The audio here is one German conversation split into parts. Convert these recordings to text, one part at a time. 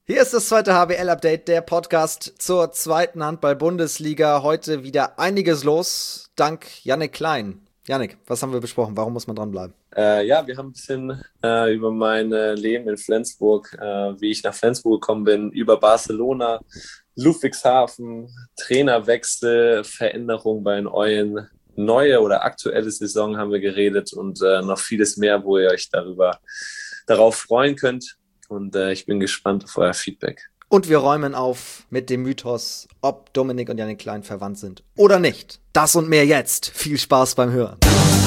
Hier ist das zweite HBL-Update, der Podcast zur zweiten Handball-Bundesliga. Heute wieder einiges los, dank Jannik Klein. Jannik, was haben wir besprochen? Warum muss man dranbleiben? Ja, wir haben ein bisschen über mein Leben in Flensburg, wie ich nach Flensburg gekommen bin, über Barcelona, Ludwigshafen, Trainerwechsel, Veränderung bei den Eulen, neue oder aktuelle Saison haben wir geredet und noch vieles mehr, wo ihr euch darauf freuen könnt. Und ich bin gespannt auf euer Feedback. Und wir räumen auf mit dem Mythos, ob Dominik und Jannik Klein verwandt sind oder nicht. Das und mehr jetzt. Viel Spaß beim Hören.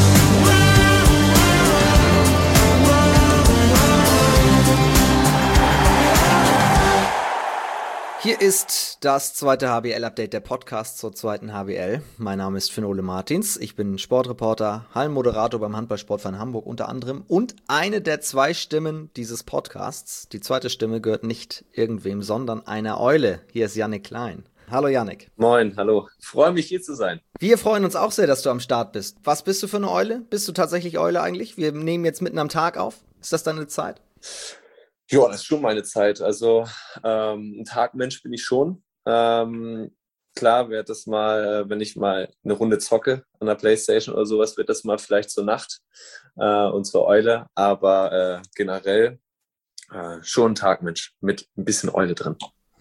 Hier ist das zweite HBL-Update, der Podcast zur zweiten HBL. Mein Name ist Finn-Ole Martins. Ich bin Sportreporter, Hallenmoderator beim Handballsportverein Hamburg unter anderem und eine der zwei Stimmen dieses Podcasts. Die zweite Stimme gehört nicht irgendwem, sondern einer Eule. Hier ist Jannik Klein. Hallo Jannik. Moin, hallo. Freue mich, hier zu sein. Wir freuen uns auch sehr, dass du am Start bist. Was bist du für eine Eule? Bist du tatsächlich Eule eigentlich? Wir nehmen jetzt mitten am Tag auf. Ist das deine Zeit? Ja, das ist schon meine Zeit. Also ein Tagmensch bin ich schon. Klar wird das mal, wenn ich mal eine Runde zocke an der Playstation oder sowas, wird das mal vielleicht zur Nacht und zur Eule. Aber generell schon ein Tagmensch mit ein bisschen Eule drin.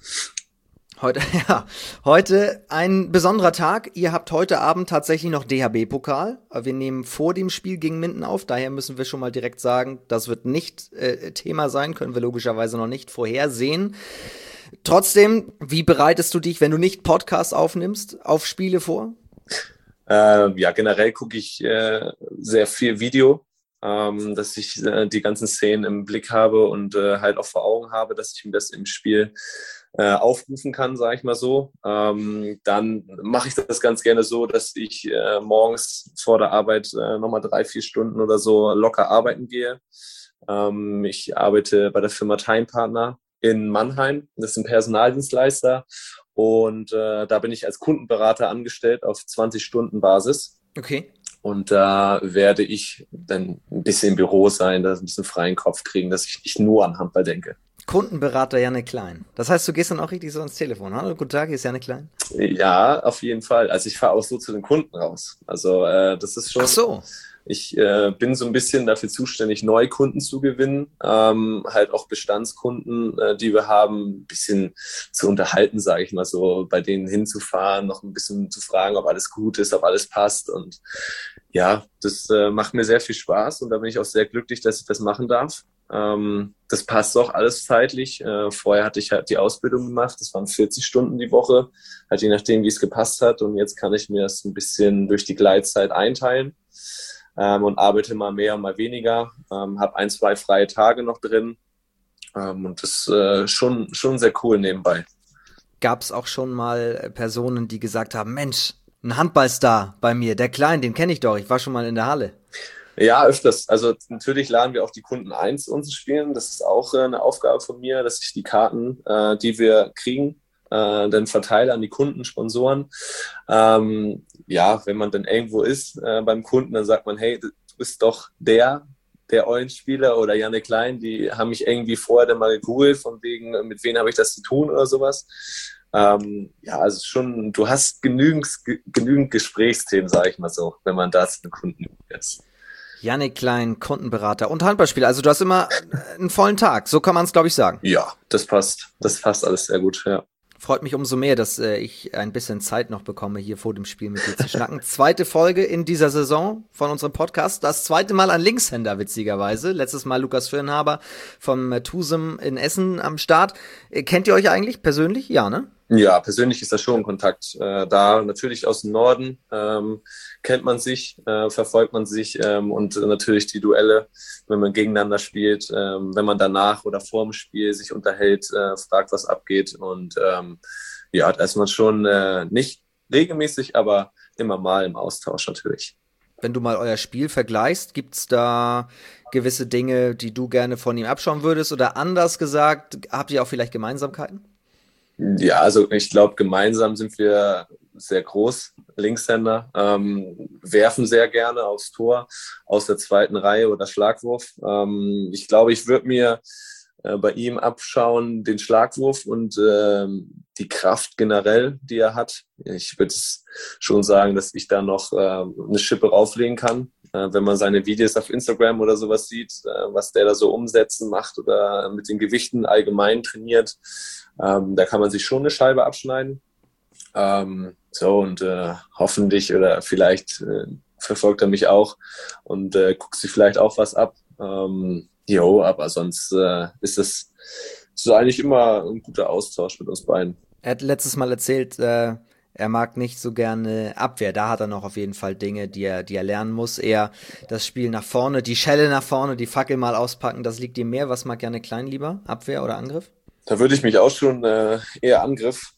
Heute ein besonderer Tag. Ihr habt heute Abend tatsächlich noch DHB-Pokal. Wir nehmen vor dem Spiel gegen Minden auf. Daher müssen wir schon mal direkt sagen, das wird nicht Thema sein. Können wir logischerweise noch nicht vorhersehen. Trotzdem, wie bereitest du dich, wenn du nicht Podcast aufnimmst, auf Spiele vor? Ja, generell gucke ich sehr viel Video, dass ich die ganzen Szenen im Blick habe und halt auch vor Augen habe, dass ich mir das im Spiel aufrufen kann, sage ich mal so. Dann mache ich das ganz gerne so, dass ich morgens vor der Arbeit nochmal 3-4 Stunden oder so locker arbeiten gehe. Ich arbeite bei der Firma Time Partner in Mannheim. Das ist ein Personaldienstleister und da bin ich als Kundenberater angestellt auf 20-Stunden-Basis. Okay. Und da werde ich dann ein bisschen im Büro sein, da ein bisschen freien Kopf kriegen, dass ich nicht nur an Handball denke. Kundenberater Jannik Klein. Das heißt, du gehst dann auch richtig so ans Telefon. Hallo, guten Tag, hier ist Jannik Klein. Ja, auf jeden Fall. Also ich fahre auch so zu den Kunden raus. Also das ist schon... Ach so. Ich bin so ein bisschen dafür zuständig, neue Kunden zu gewinnen, halt auch Bestandskunden, die wir haben, ein bisschen zu unterhalten, sage ich mal so, bei denen hinzufahren, noch ein bisschen zu fragen, ob alles gut ist, ob alles passt. Und ja, das macht mir sehr viel Spaß und da bin ich auch sehr glücklich, dass ich das machen darf. Das passt auch alles zeitlich. Vorher hatte ich halt die Ausbildung gemacht, das waren 40 Stunden die Woche, halt je nachdem, wie es gepasst hat. Und jetzt kann ich mir das ein bisschen durch die Gleitzeit einteilen. Und arbeite mal mehr, mal weniger, habe 1-2 freie Tage noch drin und das ist schon sehr cool nebenbei. Gab es auch schon mal Personen, die gesagt haben, Mensch, ein Handballstar bei mir, der Klein, den kenne ich doch, ich war schon mal in der Halle. Ja, öfters. Also natürlich laden wir auch die Kunden ein zu uns spielen. Das ist auch eine Aufgabe von mir, dass ich die Karten, die wir kriegen, dann verteile an die Kunden, Sponsoren. Ja, wenn man dann irgendwo ist beim Kunden, dann sagt man, hey, du bist doch der Eulenspieler oder Jannik Klein, die haben mich irgendwie vorher dann mal gegoogelt, von wegen, mit wem habe ich das zu tun oder sowas. Ja, also schon, du hast genügend Gesprächsthemen, sage ich mal so, wenn man da zu den Kunden ist. Jannik Klein, Kundenberater und Handballspieler. Also du hast immer einen vollen Tag, so kann man es, glaube ich, sagen. Ja, das passt. Das passt alles sehr gut, ja. Freut mich umso mehr, dass ich ein bisschen Zeit noch bekomme, hier vor dem Spiel mit dir zu schnacken. Zweite Folge in dieser Saison von unserem Podcast. Das zweite Mal ein Linkshänder, witzigerweise. Letztes Mal Lukas Firnhaber vom Tusem in Essen am Start. Kennt ihr euch eigentlich persönlich? Ja, ne? Ja, persönlich ist da schon Kontakt da. Natürlich aus dem Norden kennt man sich, verfolgt man sich und natürlich die Duelle, wenn man gegeneinander spielt, wenn man danach oder vor dem Spiel sich unterhält, fragt, was abgeht. Und ja, da ist man schon nicht regelmäßig, aber immer mal im Austausch natürlich. Wenn du mal euer Spiel vergleichst, gibt's da gewisse Dinge, die du gerne von ihm abschauen würdest? Oder anders gesagt, habt ihr auch vielleicht Gemeinsamkeiten? Ja, also ich glaube, gemeinsam sind wir sehr groß, Linkshänder, werfen sehr gerne aufs Tor aus der zweiten Reihe oder Schlagwurf. Ich glaube, ich würde mir bei ihm abschauen, den Schlagwurf und die Kraft generell, die er hat. Ich würde schon sagen, dass ich da noch eine Schippe rauflegen kann. Wenn man seine Videos auf Instagram oder sowas sieht, was der da so umsetzen macht oder mit den Gewichten allgemein trainiert, da kann man sich schon eine Scheibe abschneiden. Hoffentlich oder vielleicht verfolgt er mich auch und guckt sich vielleicht auch was ab. Aber sonst ist es so eigentlich immer ein guter Austausch mit uns beiden. Er hat letztes Mal erzählt, er mag nicht so gerne Abwehr. Da hat er noch auf jeden Fall Dinge, die er lernen muss. Eher das Spiel nach vorne, die Schelle nach vorne, die Fackel mal auspacken, das liegt ihm mehr. Was mag gerne Klein lieber? Abwehr oder Angriff? Da würde ich mich auch schon eher Angriff.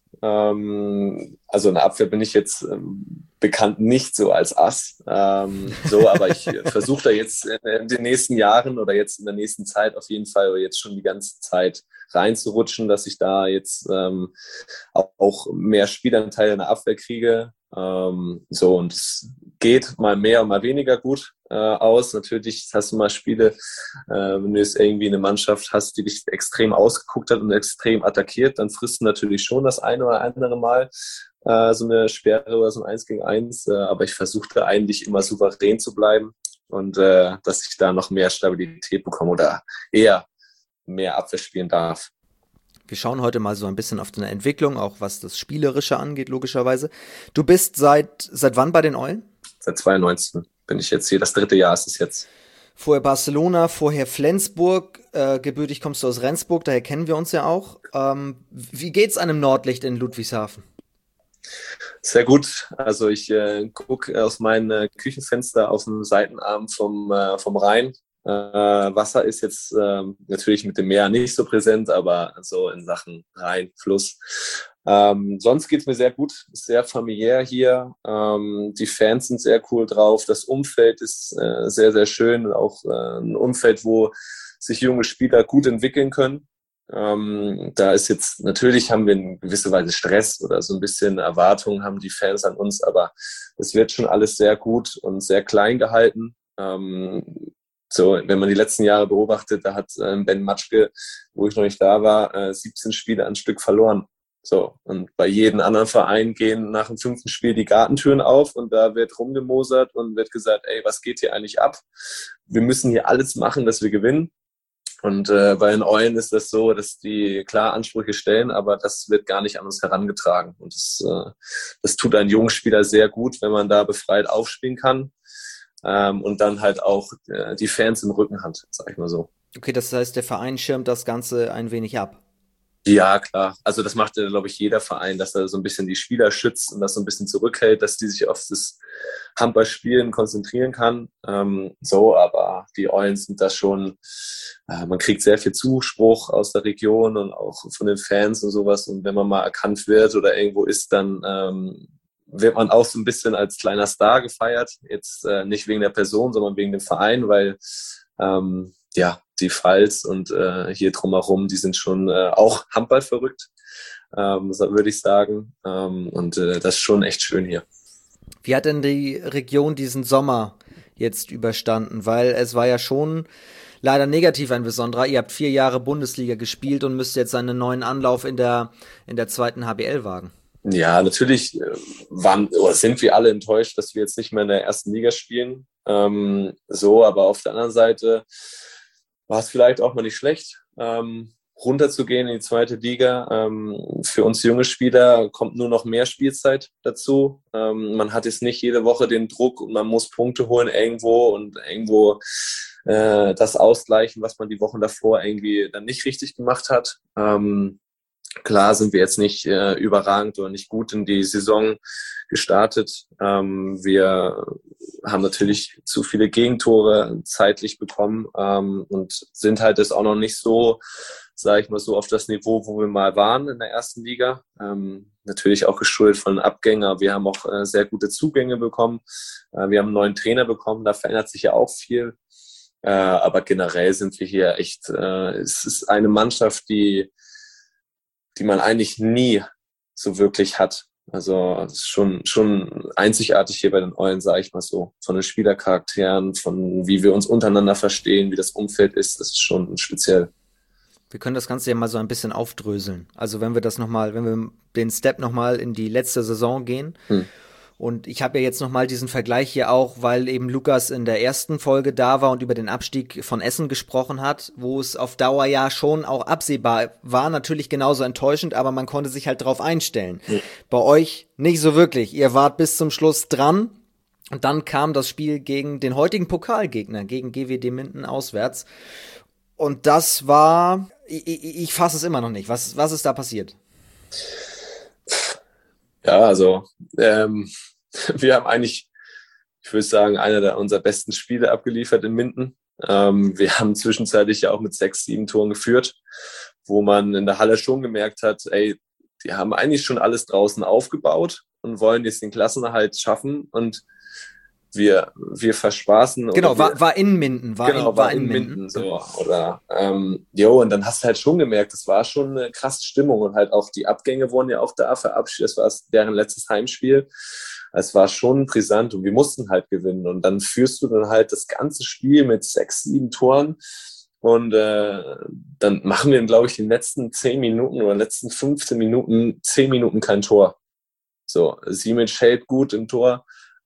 Also in der Abwehr bin ich jetzt bekannt nicht so als Ass. Aber ich versuche da jetzt in den nächsten Jahren oder jetzt in der nächsten Zeit auf jeden Fall oder jetzt schon die ganze Zeit reinzurutschen, dass ich da jetzt auch mehr Spielanteile in der Abwehr kriege. Und es geht mal mehr und mal weniger gut aus. Natürlich hast du mal Spiele, wenn du jetzt irgendwie eine Mannschaft hast, die dich extrem ausgeguckt hat und extrem attackiert, dann frisst du natürlich schon das eine oder andere Mal so eine Sperre oder so ein 1 gegen 1. Aber ich versuche da eigentlich immer souverän zu bleiben und dass ich da noch mehr Stabilität bekomme oder eher mehr Abwehr spielen darf. Wir schauen heute mal so ein bisschen auf deine Entwicklung, auch was das Spielerische angeht, logischerweise. Du bist seit wann bei den Eulen? Seit 2019 bin ich jetzt hier. Das 3. Jahr ist es jetzt. Vorher Barcelona, vorher Flensburg. Gebürtig kommst du aus Rendsburg, daher kennen wir uns ja auch. Wie geht's einem Nordlicht in Ludwigshafen? Sehr gut. Also ich gucke aus meinem Küchenfenster auf den Seitenarm vom Rhein. Wasser ist jetzt natürlich mit dem Meer nicht so präsent, aber so in Sachen Rhein, Fluss. Sonst geht's mir sehr gut, ist sehr familiär hier. Die Fans sind sehr cool drauf. Das Umfeld ist sehr, sehr schön und auch ein Umfeld, wo sich junge Spieler gut entwickeln können. Da ist jetzt, natürlich haben wir in gewisser Weise Stress oder so ein bisschen Erwartungen haben die Fans an uns, aber es wird schon alles sehr gut und sehr klein gehalten. Wenn man die letzten Jahre beobachtet, da hat Ben Matschke, wo ich noch nicht da war, 17 Spiele am Stück verloren. So, und bei jedem anderen Verein gehen nach dem 5. Spiel die Gartentüren auf und da wird rumgemosert und wird gesagt, ey, was geht hier eigentlich ab? Wir müssen hier alles machen, dass wir gewinnen. Und bei den Eulen ist das so, dass die klar Ansprüche stellen, aber das wird gar nicht an uns herangetragen. Und das tut einen jungen Spieler sehr gut, wenn man da befreit aufspielen kann. Und dann halt auch die Fans im Rücken hat, sag ich mal so. Okay, das heißt, der Verein schirmt das Ganze ein wenig ab. Ja, klar. Also das macht, glaube ich, jeder Verein, dass er so ein bisschen die Spieler schützt und das so ein bisschen zurückhält, dass die sich auf das Handballspielen konzentrieren kann. Aber die Eulen sind da schon, man kriegt sehr viel Zuspruch aus der Region und auch von den Fans und sowas. Und wenn man mal erkannt wird oder irgendwo ist, dann wird man auch so ein bisschen als kleiner Star gefeiert. Jetzt nicht wegen der Person, sondern wegen dem Verein, weil die Pfalz und hier drumherum, die sind schon auch Handball verrückt, würde ich sagen. Das ist schon echt schön hier. Wie hat denn die Region diesen Sommer jetzt überstanden? Weil es war ja schon leider negativ ein besonderer. Ihr habt 4 Jahre Bundesliga gespielt und müsst jetzt einen neuen Anlauf in der 2. HBL wagen. Ja, natürlich sind wir alle enttäuscht, dass wir jetzt nicht mehr in der 1. Liga spielen. Aber auf der anderen Seite war es vielleicht auch mal nicht schlecht, runterzugehen in die 2. Liga. Für uns junge Spieler kommt nur noch mehr Spielzeit dazu. Man hat jetzt nicht jede Woche den Druck und man muss Punkte holen irgendwo und irgendwo das ausgleichen, was man die Wochen davor irgendwie dann nicht richtig gemacht hat. Klar sind wir jetzt nicht überragend oder nicht gut in die Saison gestartet. Wir haben natürlich zu viele Gegentore zeitlich bekommen und sind halt jetzt auch noch nicht so, sage ich mal so, auf das Niveau, wo wir mal waren in der 1. Liga. Natürlich auch geschuldet von Abgängen, aber wir haben auch sehr gute Zugänge bekommen. Wir haben einen neuen Trainer bekommen, da verändert sich ja auch viel. Aber generell sind wir hier echt, es ist eine Mannschaft, die man eigentlich nie so wirklich hat. Also es ist schon einzigartig hier bei den Eulen, sage ich mal so. Von den Spielercharakteren, von wie wir uns untereinander verstehen, wie das Umfeld ist, das ist schon speziell. Wir können das Ganze ja mal so ein bisschen aufdröseln. Also wenn wir den Step nochmal in die letzte Saison gehen. Und ich habe ja jetzt nochmal diesen Vergleich hier auch, weil eben Lukas in der ersten Folge da war und über den Abstieg von Essen gesprochen hat, wo es auf Dauer ja schon auch absehbar war, natürlich genauso enttäuschend, aber man konnte sich halt drauf einstellen. Bei euch nicht so wirklich. Ihr wart bis zum Schluss dran. Und dann kam das Spiel gegen den heutigen Pokalgegner, gegen GWD Minden auswärts. Und das war, ich fasse es immer noch nicht. Was ist da passiert? Ja, also wir haben eigentlich, ich würde sagen, einer unserer besten Spiele abgeliefert in Minden. Wir haben zwischenzeitlich ja auch mit 6, 7 Toren geführt, wo man in der Halle schon gemerkt hat, ey, die haben eigentlich schon alles draußen aufgebaut und wollen jetzt den Klassenerhalt schaffen und wir verspaßen. Genau, war in Minden. War in Minden. So, oder, und dann hast du halt schon gemerkt, es war schon eine krasse Stimmung und halt auch die Abgänge wurden ja auch da verabschiedet. Das war deren letztes Heimspiel. Es war schon brisant und wir mussten halt gewinnen. Und dann führst du dann halt das ganze Spiel mit 6, 7 Toren. Und dann machen wir, glaube ich, in den letzten 10 Minuten oder letzten 15 Minuten 10 Minuten kein Tor. So, Simic hält gut im Tor.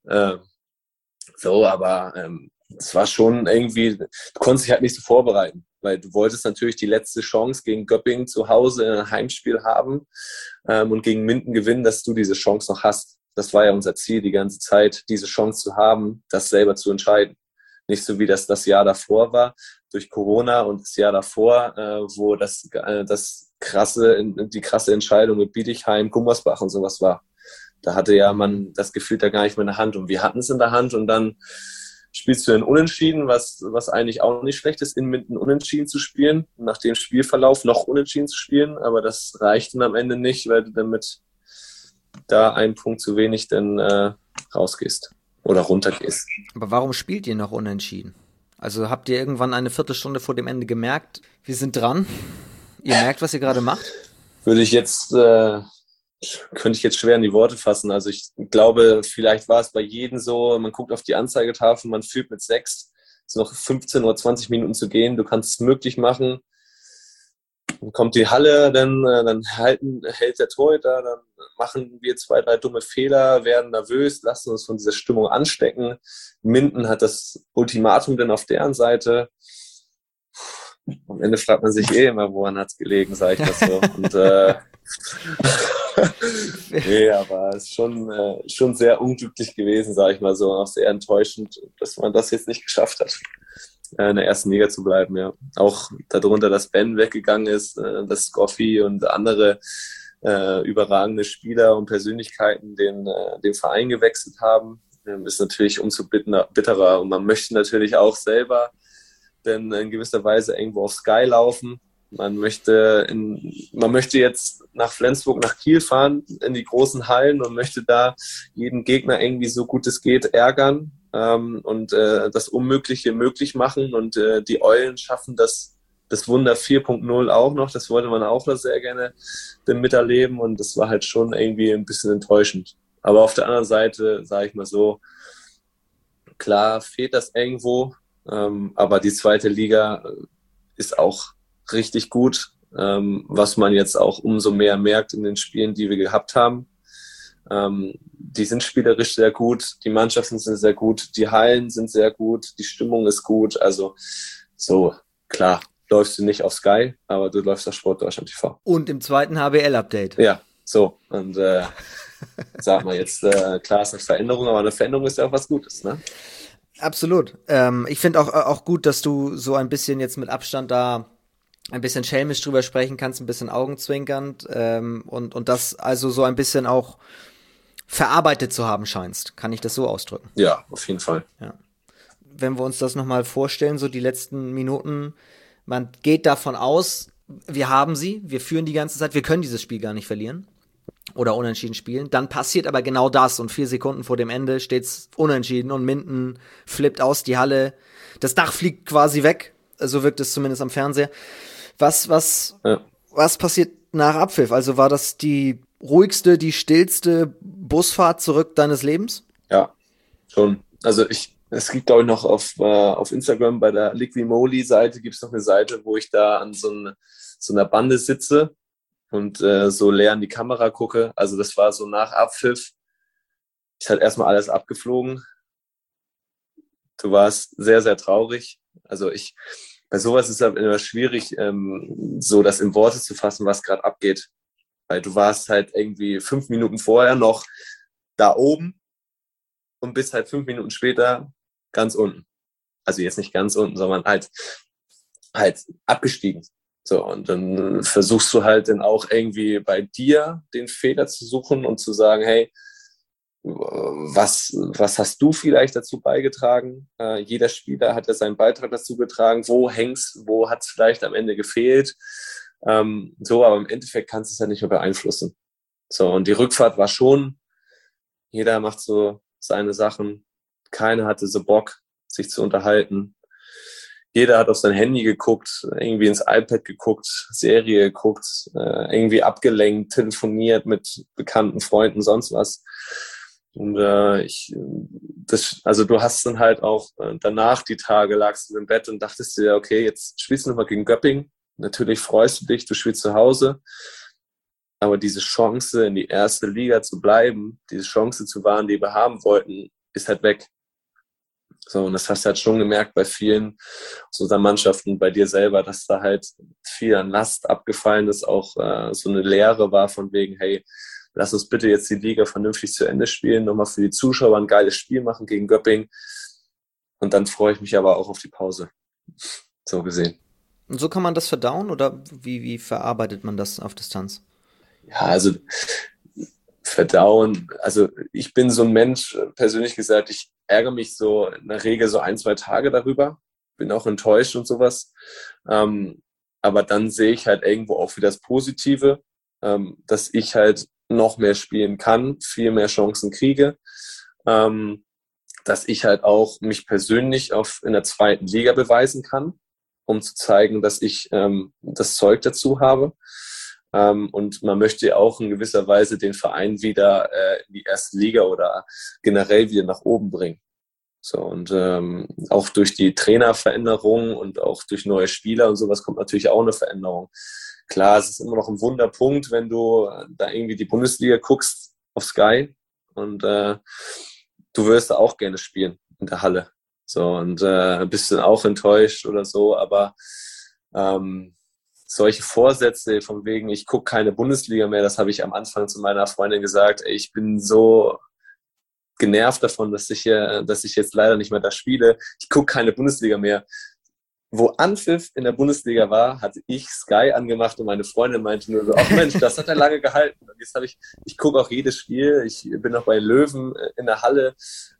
Aber es war schon irgendwie, du konntest dich halt nicht so vorbereiten, weil du wolltest natürlich die letzte Chance gegen Göppingen zu Hause in ein Heimspiel haben und gegen Minden gewinnen, dass du diese Chance noch hast. Das war ja unser Ziel die ganze Zeit, diese Chance zu haben, das selber zu entscheiden. Nicht so wie das Jahr davor war, durch Corona und das Jahr davor, wo die krasse Entscheidung mit Bietigheim, Gummersbach und sowas war. Da hatte ja man das Gefühl da gar nicht mehr in der Hand und wir hatten es in der Hand und dann spielst du in Unentschieden, was eigentlich auch nicht schlecht ist, in Minden Unentschieden zu spielen, nach dem Spielverlauf noch Unentschieden zu spielen, aber das reicht dann am Ende nicht, weil du damit da einen Punkt zu wenig dann rausgehst oder runtergehst. Aber warum spielt ihr noch Unentschieden? Also habt ihr irgendwann eine Viertelstunde vor dem Ende gemerkt, wir sind dran, ihr merkt, was ihr gerade macht? Könnte ich jetzt schwer in die Worte fassen. Also ich glaube, vielleicht war es bei jedem so, man guckt auf die Anzeigetafel, man führt mit 6, es sind noch 15 oder 20 Minuten zu gehen, du kannst es möglich machen. Dann kommt die Halle, dann hält der Torhüter, dann machen wir 2, 3 dumme Fehler, werden nervös, lassen uns von dieser Stimmung anstecken. Minden hat das Ultimatum dann auf deren Seite. Am Ende fragt man sich immer, woran hat es gelegen, sage ich das so. Und nee, aber es ist schon sehr unglücklich gewesen, sage ich mal so, und auch sehr enttäuschend, dass man das jetzt nicht geschafft hat, in der ersten Liga zu bleiben, ja. Auch darunter, dass Ben weggegangen ist, dass Scoffi und andere überragende Spieler und Persönlichkeiten den Verein gewechselt haben, ist natürlich umso bitterer und man möchte natürlich auch selber denn in gewisser Weise irgendwo auf Sky laufen. Man möchte jetzt nach Flensburg, nach Kiel fahren, in die großen Hallen und möchte da jeden Gegner irgendwie so gut es geht ärgern und das Unmögliche möglich machen. Und die Eulen schaffen das Wunder 4.0 auch noch. Das wollte man auch sehr gerne miterleben und das war halt schon irgendwie ein bisschen enttäuschend. Aber auf der anderen Seite, sage ich mal so, klar fehlt das irgendwo, aber die zweite Liga ist auch richtig gut, was man jetzt auch umso mehr merkt in den Spielen, die wir gehabt haben. Die sind spielerisch sehr gut, die Mannschaften sind sehr gut, die Hallen sind sehr gut, die Stimmung ist gut. Also so, klar, läufst du nicht auf Sky, aber du läufst auf Sportdeutschland TV. Und im zweiten HBL-Update. Ja, so. Und sag mal jetzt, klar ist eine Veränderung, aber eine Veränderung ist ja auch was Gutes, ne? Absolut. Ich finde auch gut, dass du so ein bisschen jetzt mit Abstand da ein bisschen schelmisch drüber sprechen kannst, ein bisschen augenzwinkernd und das also so ein bisschen auch verarbeitet zu haben scheinst. Kann ich das so ausdrücken? Ja, auf jeden Fall. Ja. Wenn wir uns das nochmal vorstellen, so die letzten Minuten, man geht davon aus, wir haben sie, wir führen die ganze Zeit, wir können dieses Spiel gar nicht verlieren oder unentschieden spielen. Dann passiert aber genau das und 4 Sekunden vor dem Ende steht's unentschieden und Minden flippt aus, die Halle, das Dach fliegt quasi weg, so wirkt es zumindest am Fernseher. Was passiert nach Abpfiff? Also war das die ruhigste, die stillste Busfahrt zurück deines Lebens? Ja, schon. Also es gibt, glaube ich, noch auf Instagram bei der Liquimoli-Seite gibt es noch eine Seite, wo ich da an so so einer Bande sitze und so leer in die Kamera gucke. Also das war so nach Abpfiff. Ich hatte erstmal alles abgeflogen. Du warst sehr, sehr traurig. Also bei sowas ist es halt immer schwierig, so das in Worte zu fassen, was gerade abgeht. Weil du warst halt irgendwie 5 Minuten vorher noch da oben und bist halt 5 Minuten später ganz unten. Also jetzt nicht ganz unten, sondern halt abgestiegen. So, und dann versuchst du halt dann auch irgendwie bei dir den Fehler zu suchen und zu sagen, hey, was hast du vielleicht dazu beigetragen? Jeder Spieler hat ja seinen Beitrag dazu getragen. Wo hat es vielleicht am Ende gefehlt? Aber im Endeffekt kannst du es ja nicht mehr beeinflussen. So, und die Rückfahrt war schon, jeder macht so seine Sachen. Keiner hatte so Bock, sich zu unterhalten. Jeder hat auf sein Handy geguckt, irgendwie ins iPad geguckt, Serie geguckt, irgendwie abgelenkt, telefoniert mit bekannten Freunden, sonst was. Und du hast dann halt auch danach die Tage lagst du im Bett und dachtest dir, okay, jetzt spielst du nochmal gegen Göppingen. Natürlich freust du dich, du spielst zu Hause. Aber diese Chance, in die erste Liga zu bleiben, diese Chance zu wahren, die wir haben wollten, ist halt weg. So, und das hast du halt schon gemerkt bei vielen aus unseren Mannschaften, bei dir selber, dass da halt viel an Last abgefallen ist, auch so eine Leere war von wegen, hey, lass uns bitte jetzt die Liga vernünftig zu Ende spielen, nochmal für die Zuschauer ein geiles Spiel machen gegen Göppingen. Und dann freue ich mich aber auch auf die Pause. So gesehen. Und so kann man das verdauen oder wie verarbeitet man das auf Distanz? Ja, also verdauen. Also ich bin so ein Mensch, persönlich gesagt, ich ärgere mich so in der Regel so 1-2 Tage darüber. Bin auch enttäuscht und sowas. Aber dann sehe ich halt irgendwo auch wieder das Positive, dass ich halt noch mehr spielen kann, viel mehr Chancen kriege, dass ich halt auch mich persönlich in der 2. Liga beweisen kann, um zu zeigen, dass ich das Zeug dazu habe. Und man möchte ja auch in gewisser Weise den Verein wieder in die 1. Liga oder generell wieder nach oben bringen. So, und auch durch die Trainerveränderung und auch durch neue Spieler und sowas kommt natürlich auch eine Veränderung. Klar, es ist immer noch ein Wunderpunkt, wenn du da irgendwie die Bundesliga guckst auf Sky und du wirst da auch gerne spielen in der Halle. So, und bist dann auch enttäuscht oder so, aber solche Vorsätze von wegen, ich gucke keine Bundesliga mehr, das habe ich am Anfang zu meiner Freundin gesagt, ey, ich bin so genervt davon, dass ich jetzt leider nicht mehr da spiele. Ich gucke keine Bundesliga mehr. Wo Anpfiff in der Bundesliga war, hatte ich Sky angemacht und meine Freundin meinte nur so, ach Mensch, das hat er lange gehalten. Und jetzt ich gucke auch jedes Spiel, ich bin auch bei Löwen in der Halle.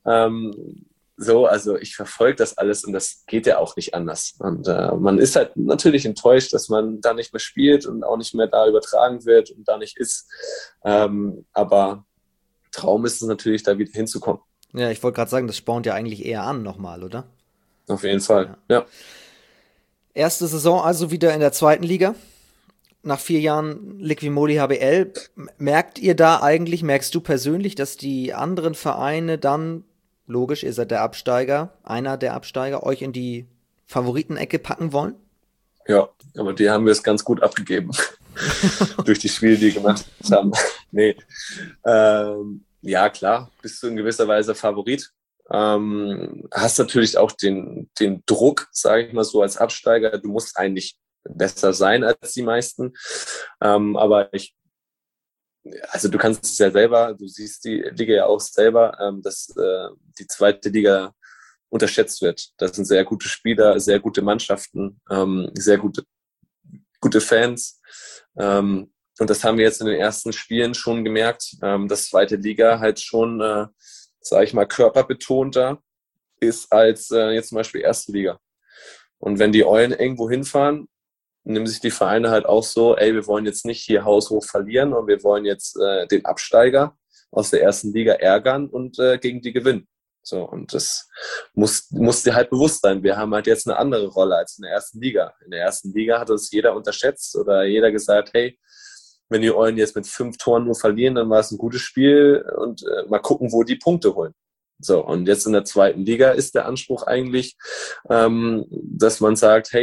Also ich verfolge das alles und das geht ja auch nicht anders. Und man ist halt natürlich enttäuscht, dass man da nicht mehr spielt und auch nicht mehr da übertragen wird und da nicht ist. Aber Traum ist es natürlich, da wieder hinzukommen. Ja, ich wollte gerade sagen, das spornt ja eigentlich eher an nochmal, oder? Auf jeden Fall, ja. Erste Saison also wieder in der 2. Liga. Nach 4 Jahren Liqui-Moly HBL. Merkst du persönlich, dass die anderen Vereine dann, logisch, ihr seid einer der Absteiger, euch in die Favoritenecke packen wollen? Ja, aber die haben wir es ganz gut abgegeben. Durch die Spiele, die gemacht haben. Nee. Ja, klar, bist du in gewisser Weise Favorit. Hast natürlich auch den Druck, sage ich mal so, als Absteiger. Du musst eigentlich besser sein als die meisten. Aber du kannst es ja selber, du siehst die Liga ja auch selber, dass die 2. Liga unterschätzt wird. Das sind sehr gute Spieler, sehr gute Mannschaften, sehr gute Fans. Und das haben wir jetzt in den ersten Spielen schon gemerkt, dass 2. Liga halt schon, sage ich mal, körperbetonter ist als jetzt zum Beispiel 1. Liga. Und wenn die Eulen irgendwo hinfahren, nehmen sich die Vereine halt auch so, ey, wir wollen jetzt nicht hier haushoch verlieren und wir wollen jetzt den Absteiger aus der 1. Liga ärgern und gegen die gewinnen. So, und das muss dir halt bewusst sein. Wir haben halt jetzt eine andere Rolle als in der 1. Liga. In der 1. Liga hat uns jeder unterschätzt oder jeder gesagt, hey, wenn die Eulen jetzt mit 5 Toren nur verlieren, dann war es ein gutes Spiel und mal gucken, wo die Punkte holen. So, und jetzt in der 2. Liga ist der Anspruch eigentlich, dass man sagt, hey,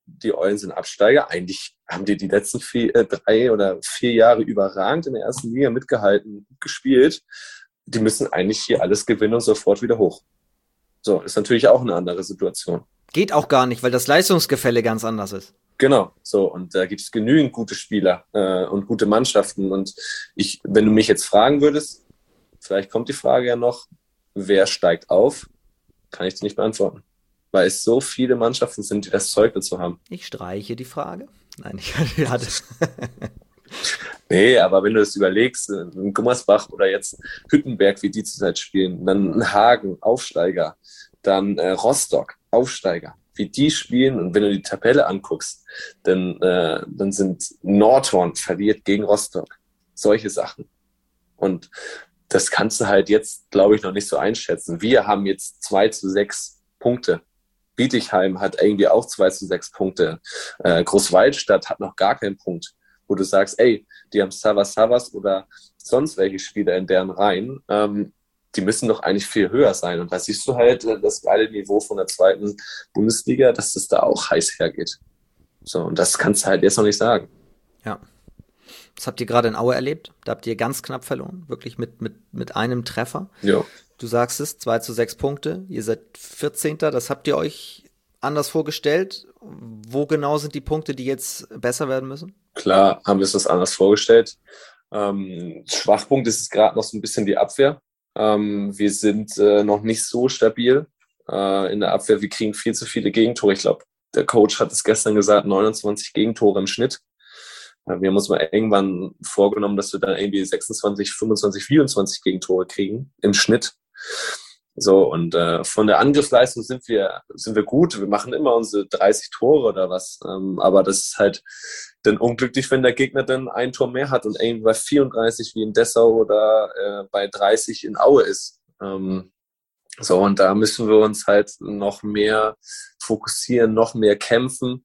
die Eulen sind Absteiger. Eigentlich haben die letzten 3 oder 4 Jahre überragend in der ersten Liga mitgehalten, gespielt. Die müssen eigentlich hier alles gewinnen und sofort wieder hoch. So, ist natürlich auch eine andere Situation. Geht auch gar nicht, weil das Leistungsgefälle ganz anders ist. Genau, so, und da gibt es genügend gute Spieler und gute Mannschaften. Und wenn du mich jetzt fragen würdest, vielleicht kommt die Frage ja noch, wer steigt auf, kann ich dir nicht beantworten. Weil es so viele Mannschaften sind, die das Zeug dazu haben. Ich streiche die Frage. Nein, ich hatte... Nee, aber wenn du das überlegst, ein Gummersbach oder jetzt Hüttenberg, wie die zurzeit spielen, dann ein Hagen, Aufsteiger, dann Rostock, Aufsteiger, wie die spielen, und wenn du die Tabelle anguckst, dann sind Nordhorn verliert gegen Rostock. Solche Sachen. Und das kannst du halt jetzt, glaube ich, noch nicht so einschätzen. Wir haben jetzt 2-6 Punkte. Bietigheim hat irgendwie auch 2-6 Punkte. Großwaldstadt hat noch gar keinen Punkt, wo du sagst, ey, die haben Savas oder sonst welche Spieler in deren Reihen, die müssen doch eigentlich viel höher sein. Und da siehst du halt das geile Niveau von der 2. Bundesliga, dass das da auch heiß hergeht. So, und das kannst du halt jetzt noch nicht sagen. Ja. Das habt ihr gerade in Aue erlebt. Da habt ihr ganz knapp verloren. Wirklich mit einem Treffer. Ja. Du sagst es, 2-6 Punkte. Ihr seid 14. Das habt ihr euch anders vorgestellt. Wo genau sind die Punkte, die jetzt besser werden müssen? Klar haben wir es das anders vorgestellt. Schwachpunkt ist es gerade noch so ein bisschen die Abwehr. Wir sind noch nicht so stabil in der Abwehr. Wir kriegen viel zu viele Gegentore. Ich glaube, der Coach hat es gestern gesagt, 29 Gegentore im Schnitt. Wir haben uns mal irgendwann vorgenommen, dass wir dann irgendwie 26, 25, 24 Gegentore kriegen im Schnitt. So, und von der Angriffsleistung sind wir gut. Wir machen immer unsere 30 Tore oder was. Aber das ist halt dann unglücklich, wenn der Gegner dann ein Tor mehr hat und irgendwie bei 34 wie in Dessau oder bei 30 in Aue ist. So, und da müssen wir uns halt noch mehr fokussieren, noch mehr kämpfen,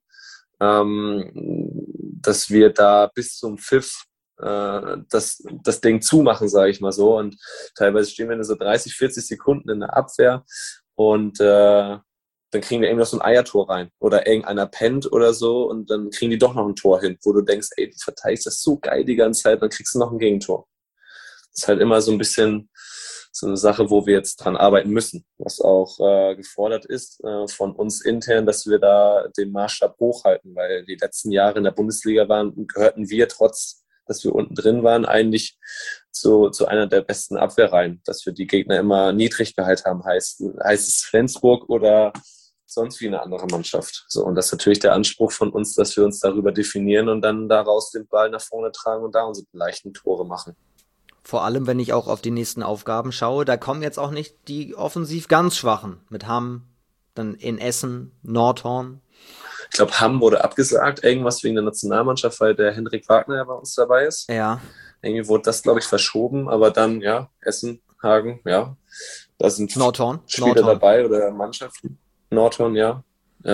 dass wir da bis zum Pfiff das Ding zumachen, sage ich mal so. Und teilweise stehen wir in so 30, 40 Sekunden in der Abwehr und dann kriegen wir irgendwie noch so ein Eiertor rein oder irgendeiner pennt oder so und dann kriegen die doch noch ein Tor hin, wo du denkst, ey, du verteidigst das so geil die ganze Zeit, dann kriegst du noch ein Gegentor. Das ist halt immer so ein bisschen so eine Sache, wo wir jetzt dran arbeiten müssen, was auch gefordert ist von uns intern, dass wir da den Maßstab hochhalten, weil die letzten Jahre in der Bundesliga gehörten wir, trotz dass wir unten drin waren, eigentlich zu einer der besten Abwehrreihen, dass wir die Gegner immer niedrig gehalten haben, heißt es Flensburg oder sonst wie eine andere Mannschaft. So, und das ist natürlich der Anspruch von uns, dass wir uns darüber definieren und dann daraus den Ball nach vorne tragen und da unsere leichten Tore machen. Vor allem, wenn ich auch auf die nächsten Aufgaben schaue, da kommen jetzt auch nicht die offensiv ganz Schwachen mit Hamm, dann in Essen, Nordhorn. Ich glaube, Hamm wurde abgesagt, irgendwas wegen der Nationalmannschaft, weil der Hendrik Wagner ja bei uns dabei ist. Ja. Irgendwie wurde das, glaube ich, verschoben, aber dann, ja, Essen, Hagen, ja, da sind Spieler dabei oder Mannschaften. Nordhorn, ja.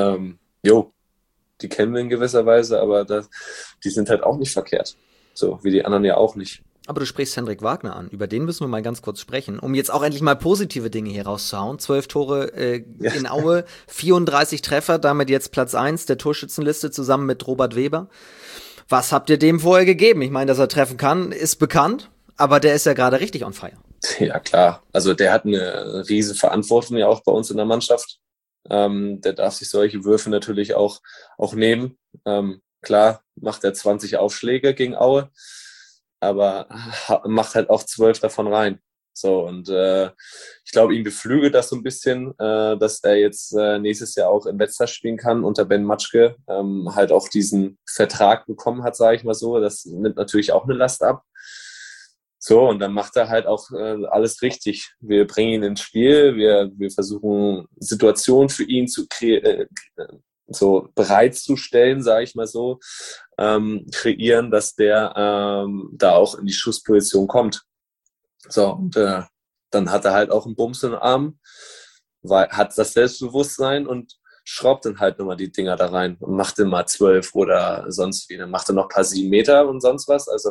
Die kennen wir in gewisser Weise, aber die sind halt auch nicht verkehrt. So, wie die anderen ja auch nicht. Aber du sprichst Hendrik Wagner an. Über den müssen wir mal ganz kurz sprechen, um jetzt auch endlich mal positive Dinge hier rauszuhauen. 12 Tore in Aue, 34 Treffer, damit jetzt Platz 1 der Torschützenliste zusammen mit Robert Weber. Was habt ihr dem vorher gegeben? Ich meine, dass er treffen kann, ist bekannt, aber der ist ja gerade richtig on fire. Ja, klar. Also der hat eine riesen Verantwortung ja auch bei uns in der Mannschaft. Der darf sich solche Würfe natürlich auch nehmen. Klar macht er 20 Aufschläge gegen Aue, aber macht halt auch 12 davon rein. So, und ich glaube, ihm beflügelt das so ein bisschen, dass er jetzt nächstes Jahr auch in Wetzlar spielen kann unter Ben Matschke, halt auch diesen Vertrag bekommen hat, sage ich mal so. Das nimmt natürlich auch eine Last ab. So, und dann macht er halt auch alles richtig. Wir bringen ihn ins Spiel, wir versuchen Situationen für ihn zu so bereitzustellen, sage ich mal so, kreieren, dass der da auch in die Schussposition kommt. So, und dann hat er halt auch einen Bums im Arm, hat das Selbstbewusstsein und schraubt dann halt nochmal die Dinger da rein und macht dann mal 12 oder sonst wie. Dann macht er noch ein paar 7 Meter und sonst was. Also,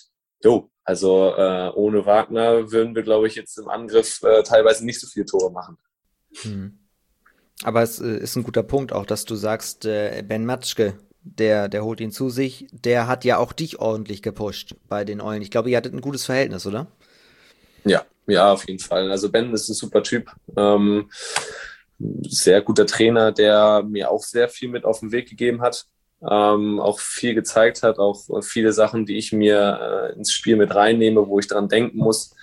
ohne Wagner würden wir, glaube ich, jetzt im Angriff teilweise nicht so viele Tore machen. Aber es ist ein guter Punkt auch, dass du sagst, Ben Matschke, der holt ihn zu sich, der hat ja auch dich ordentlich gepusht bei den Eulen. Ich glaube, ihr hattet ein gutes Verhältnis, oder? Ja, ja, auf jeden Fall. Also Ben ist ein super Typ. Sehr guter Trainer, der mir auch sehr viel mit auf den Weg gegeben hat. Auch viel gezeigt hat, auch viele Sachen, die ich mir ins Spiel mit reinnehme, wo ich dran denken muss.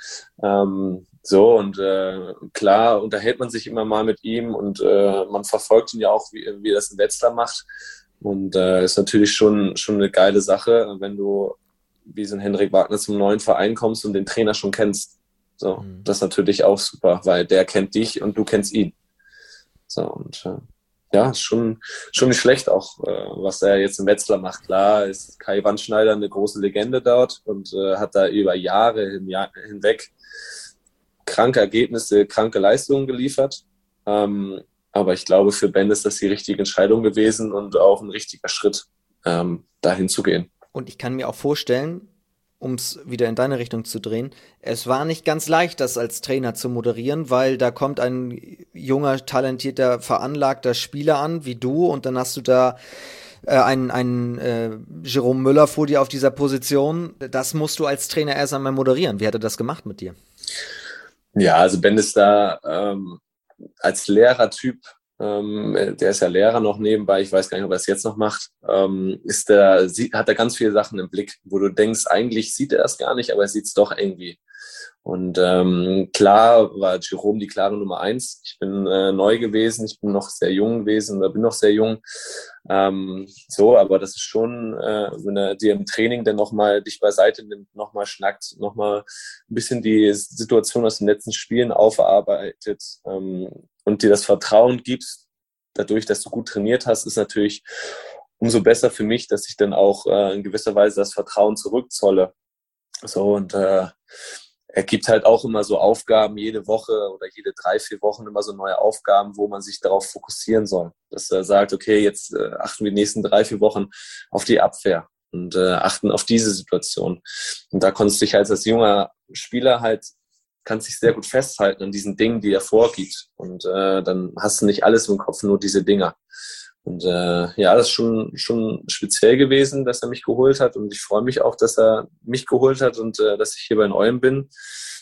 Klar unterhält man sich immer mal mit ihm und man verfolgt ihn ja auch, wie er das in Wetzlar macht. Und ist natürlich schon eine geile Sache, wenn du wie so ein Henrik Wagner zum neuen Verein kommst und den Trainer schon kennst. So, das ist natürlich auch super, weil der kennt dich und du kennst ihn. So, und ja, schon nicht schlecht auch, was er jetzt in Wetzlar macht. Klar ist Kai Wandschneider eine große Legende dort und hat da über Jahre hinweg kranke Ergebnisse, kranke Leistungen geliefert. Aber ich glaube, für Ben ist das die richtige Entscheidung gewesen und auch ein richtiger Schritt, dahin zu gehen. Und ich kann mir auch vorstellen, um es wieder in deine Richtung zu drehen, es war nicht ganz leicht, das als Trainer zu moderieren, weil da kommt ein junger, talentierter, veranlagter Spieler an, wie du, und dann hast du da einen Jerome Müller vor dir auf dieser Position. Das musst du als Trainer erst einmal moderieren. Wie hat er das gemacht mit dir? Ja, also Ben ist da als Lehrertyp, der ist ja Lehrer noch nebenbei, ich weiß gar nicht, ob er es jetzt noch macht, hat er ganz viele Sachen im Blick, wo du denkst, eigentlich sieht er das gar nicht, aber er sieht es doch irgendwie. Und klar war Jerome die klare Nummer 1. Ich bin neu gewesen, ich bin noch sehr jung gewesen oder bin noch sehr jung. Aber das ist schon, wenn er dir im Training dann nochmal dich beiseite nimmt, nochmal schnackt, nochmal ein bisschen die Situation aus den letzten Spielen aufarbeitet und dir das Vertrauen gibst, dadurch, dass du gut trainiert hast, ist natürlich umso besser für mich, dass ich dann auch in gewisser Weise das Vertrauen zurückzolle. So, und er gibt halt auch immer so Aufgaben jede Woche oder jede 3-4 Wochen immer so neue Aufgaben, wo man sich darauf fokussieren soll. Dass er sagt, okay, jetzt achten wir die nächsten 3-4 Wochen auf die Abwehr und achten auf diese Situation. Und da konntest du dich halt als junger Spieler kannst dich sehr gut festhalten an diesen Dingen, die er vorgibt. Und dann hast du nicht alles im Kopf, nur diese Dinger. Und das ist schon speziell gewesen, dass er mich geholt hat. Und ich freue mich auch, dass er mich geholt hat und dass ich hier bei den Eulen bin.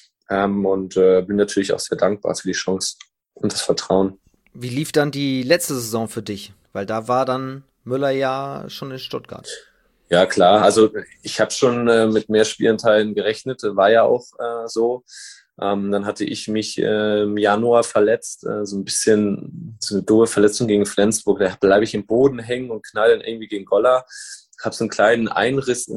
Bin natürlich auch sehr dankbar für die Chance und das Vertrauen. Wie lief dann die letzte Saison für dich? Weil da war dann Müller ja schon in Stuttgart. Ja, klar. Also ich habe schon mit mehr Spielanteilen gerechnet. War ja auch so. Dann hatte ich mich im Januar verletzt, so ein bisschen so eine doofe Verletzung gegen Flensburg. Da bleibe ich im Boden hängen und knall dann irgendwie gegen Goller. Habe so einen kleinen Einriss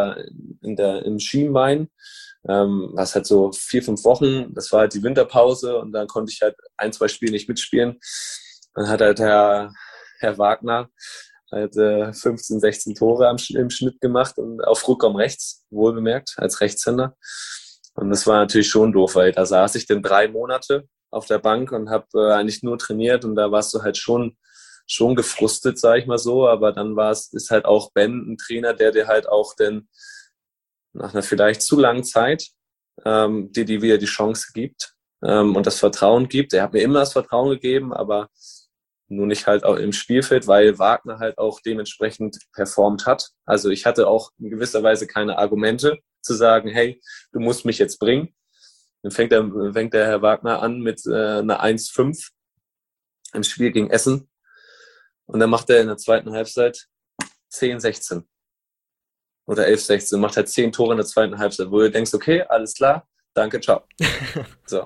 im Schienbein, was halt so 4-5 Wochen. Das war halt die Winterpause und dann konnte ich halt 1-2 Spiele nicht mitspielen. Dann hat halt Herr Wagner halt 15, 16 Tore im Schnitt gemacht und auf Rückraum rechts, wohlbemerkt, als Rechtshänder. Und das war natürlich schon doof, weil da saß ich dann 3 Monate auf der Bank und habe eigentlich nur trainiert und da warst du halt schon gefrustet, sage ich mal so. Aber dann ist halt auch Ben ein Trainer, der dir halt auch dann nach einer vielleicht zu langen Zeit dir wieder die Chance gibt und das Vertrauen gibt. Er hat mir immer das Vertrauen gegeben, aber nur nicht halt auch im Spielfeld, weil Wagner halt auch dementsprechend performt hat. Also ich hatte auch in gewisser Weise keine Argumente zu sagen, hey, du musst mich jetzt bringen. Dann fängt der Herr Wagner an mit einer 1-5 im Spiel gegen Essen. Und dann macht er in der zweiten Halbzeit 10-16 oder 11-16, macht halt 10 Tore in der zweiten Halbzeit, wo du denkst, okay, alles klar, danke, ciao. So,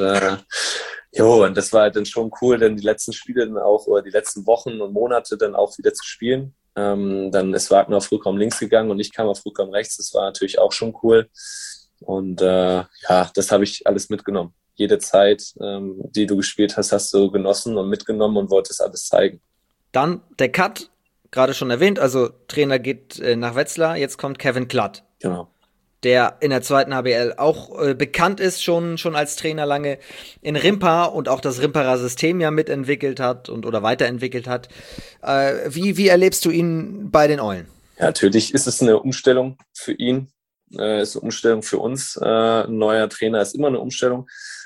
und das war halt dann schon cool, dann die letzten Spiele dann auch, oder die letzten Wochen und Monate dann auch wieder zu spielen. Dann ist Wagner auf Rückraum links gegangen und ich kam auf Rückraum rechts. Das war natürlich auch schon cool. Und das habe ich alles mitgenommen. Jede Zeit, die du gespielt hast, hast du genossen und mitgenommen und wolltest alles zeigen. Dann der Cut, gerade schon erwähnt, also Trainer geht nach Wetzlar, jetzt kommt Kevin Klatt. Genau. Der in der zweiten HBL auch bekannt ist, schon als Trainer lange in Rimpa und auch das Rimparer System ja mitentwickelt hat oder weiterentwickelt hat. Wie erlebst du ihn bei den Eulen? Ja, natürlich ist es eine Umstellung für ihn, ist eine Umstellung für uns. Ein neuer Trainer ist immer eine Umstellung.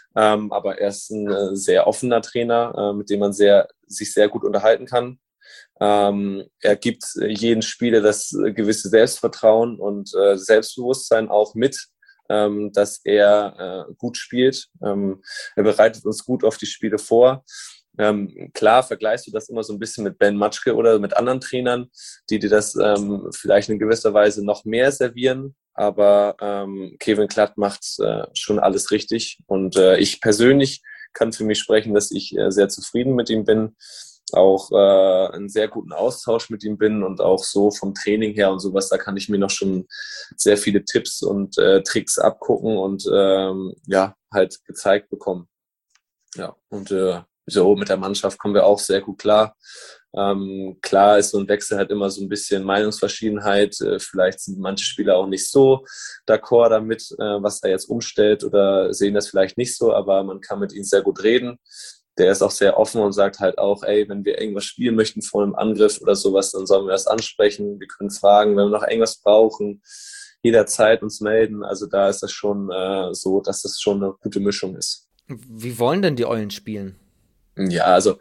Aber er ist ein sehr offener Trainer, mit dem man sich sehr gut unterhalten kann. Er gibt jeden Spieler das gewisse Selbstvertrauen und Selbstbewusstsein auch mit, dass er gut spielt. Er bereitet uns gut auf die Spiele vor. Klar vergleichst du das immer so ein bisschen mit Ben Matschke oder mit anderen Trainern, die dir das vielleicht in gewisser Weise noch mehr servieren. Aber Kevin Klatt macht schon alles richtig. Und ich persönlich kann für mich sprechen, dass ich sehr zufrieden mit ihm bin, auch einen sehr guten Austausch mit ihm bin und auch so vom Training her und sowas, da kann ich mir noch schon sehr viele Tipps und Tricks abgucken und ja, halt gezeigt bekommen. Ja, und so mit der Mannschaft kommen wir auch sehr gut klar. Klar ist so ein Wechsel halt immer so ein bisschen Meinungsverschiedenheit. Vielleicht sind manche Spieler auch nicht so d'accord damit, was er jetzt umstellt oder sehen das vielleicht nicht so, aber man kann mit ihm sehr gut reden. Der ist auch sehr offen und sagt halt auch, ey, wenn wir irgendwas spielen möchten vor einem Angriff oder sowas, dann sollen wir das ansprechen. Wir können fragen, wenn wir noch irgendwas brauchen, jederzeit uns melden. Also da ist das schon so, dass das schon eine gute Mischung ist. Wie wollen denn die Eulen spielen? Ja, also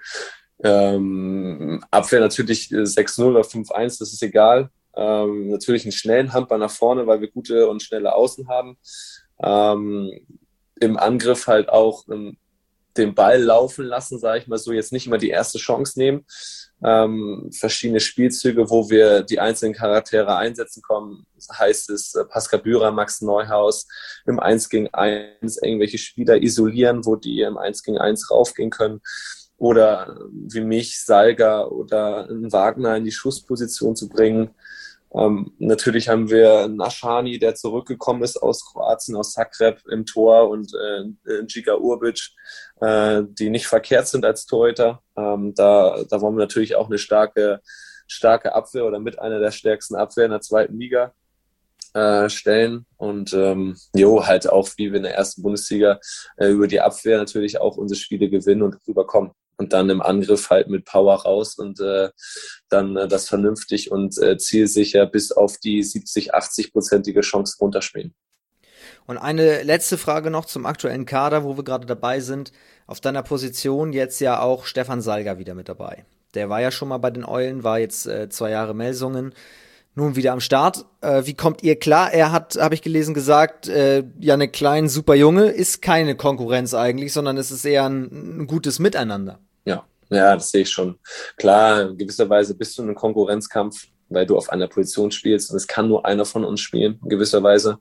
Abwehr natürlich 6-0 oder 5-1, das ist egal. Natürlich einen schnellen Handball nach vorne, weil wir gute und schnelle Außen haben. Im Angriff halt auch den Ball laufen lassen, sage ich mal so, jetzt nicht immer die erste Chance nehmen. Verschiedene Spielzüge, wo wir die einzelnen Charaktere einsetzen kommen, heißt es Pascal Bührer, Max Neuhaus, im 1 gegen 1 irgendwelche Spieler isolieren, wo die im 1 gegen 1 raufgehen können. Oder wie mich, Salga oder einen Wagner in die Schussposition zu bringen. Natürlich haben wir Naschani, der zurückgekommen ist aus Kroatien, aus Zagreb im Tor und Giga Urbic, die nicht verkehrt sind als Torhüter. Da wollen wir natürlich auch eine starke Abwehr oder mit einer der stärksten Abwehr in der zweiten Liga stellen. Und halt auch, wie wir in der ersten Bundesliga über die Abwehr natürlich auch unsere Spiele gewinnen und rüberkommen. Und dann im Angriff halt mit Power raus und dann das vernünftig und zielsicher bis auf die 70-80-prozentige Chance runterspielen. Und eine letzte Frage noch zum aktuellen Kader, wo wir gerade dabei sind. Auf deiner Position jetzt ja auch Stefan Salga wieder mit dabei. Der war ja schon mal bei den Eulen, war jetzt 2 Jahre Melsungen, nun wieder am Start. Wie kommt ihr klar? Er hat, habe ich gelesen, gesagt, Janne Klein, super Junge, ist keine Konkurrenz eigentlich, sondern es ist eher ein gutes Miteinander. Ja, das sehe ich schon. Klar, in gewisser Weise bist du in einem Konkurrenzkampf, weil du auf einer Position spielst und es kann nur einer von uns spielen, in gewisser Weise.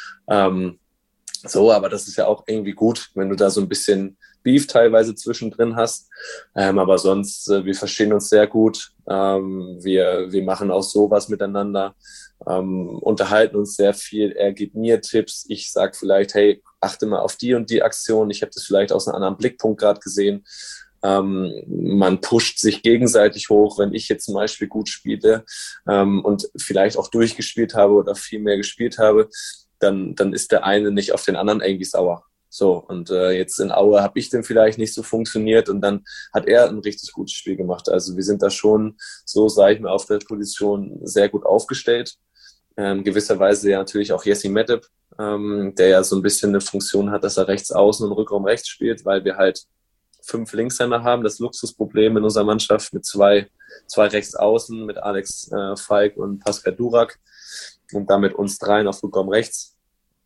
Aber das ist ja auch irgendwie gut, wenn du da so ein bisschen Beef teilweise zwischendrin hast. Aber sonst, wir verstehen uns sehr gut. Wir machen auch sowas miteinander, unterhalten uns sehr viel. Er gibt mir Tipps. Ich sag vielleicht, hey, achte mal auf die und die Aktion. Ich habe das vielleicht aus einem anderen Blickpunkt gerade gesehen. Man pusht sich gegenseitig hoch, wenn ich jetzt zum Beispiel gut spiele und vielleicht auch durchgespielt habe oder viel mehr gespielt habe, dann ist der eine nicht auf den anderen irgendwie sauer. So, und jetzt in Aue habe ich dann vielleicht nicht so funktioniert und dann hat er ein richtig gutes Spiel gemacht. Also wir sind da schon so, sage ich mal, auf der Position sehr gut aufgestellt. Gewisserweise ja natürlich auch Jesse Mettep, der ja so ein bisschen eine Funktion hat, dass er rechts außen und Rückraum rechts spielt, weil wir halt 5 Linkshänder haben, das Luxusproblem in unserer Mannschaft mit zwei Rechtsaußen, mit Alex Falk und Pascal Durak und damit uns 3 auf Rückraum rechts.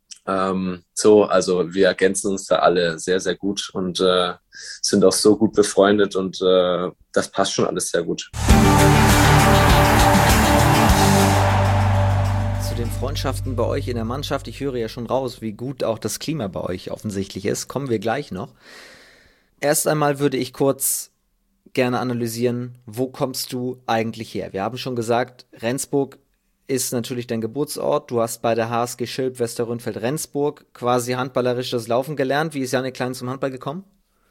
Also wir ergänzen uns da alle sehr, sehr gut und sind auch so gut befreundet und das passt schon alles sehr gut. Zu den Freundschaften bei euch in der Mannschaft, ich höre ja schon raus, wie gut auch das Klima bei euch offensichtlich ist, kommen wir gleich noch. Erst einmal würde ich kurz gerne analysieren, wo kommst du eigentlich her? Wir haben schon gesagt, Rendsburg ist natürlich dein Geburtsort. Du hast bei der HSG Schilp Westerrönfeld-Rendsburg quasi handballerisch das Laufen gelernt. Wie ist Janne Klein zum Handball gekommen?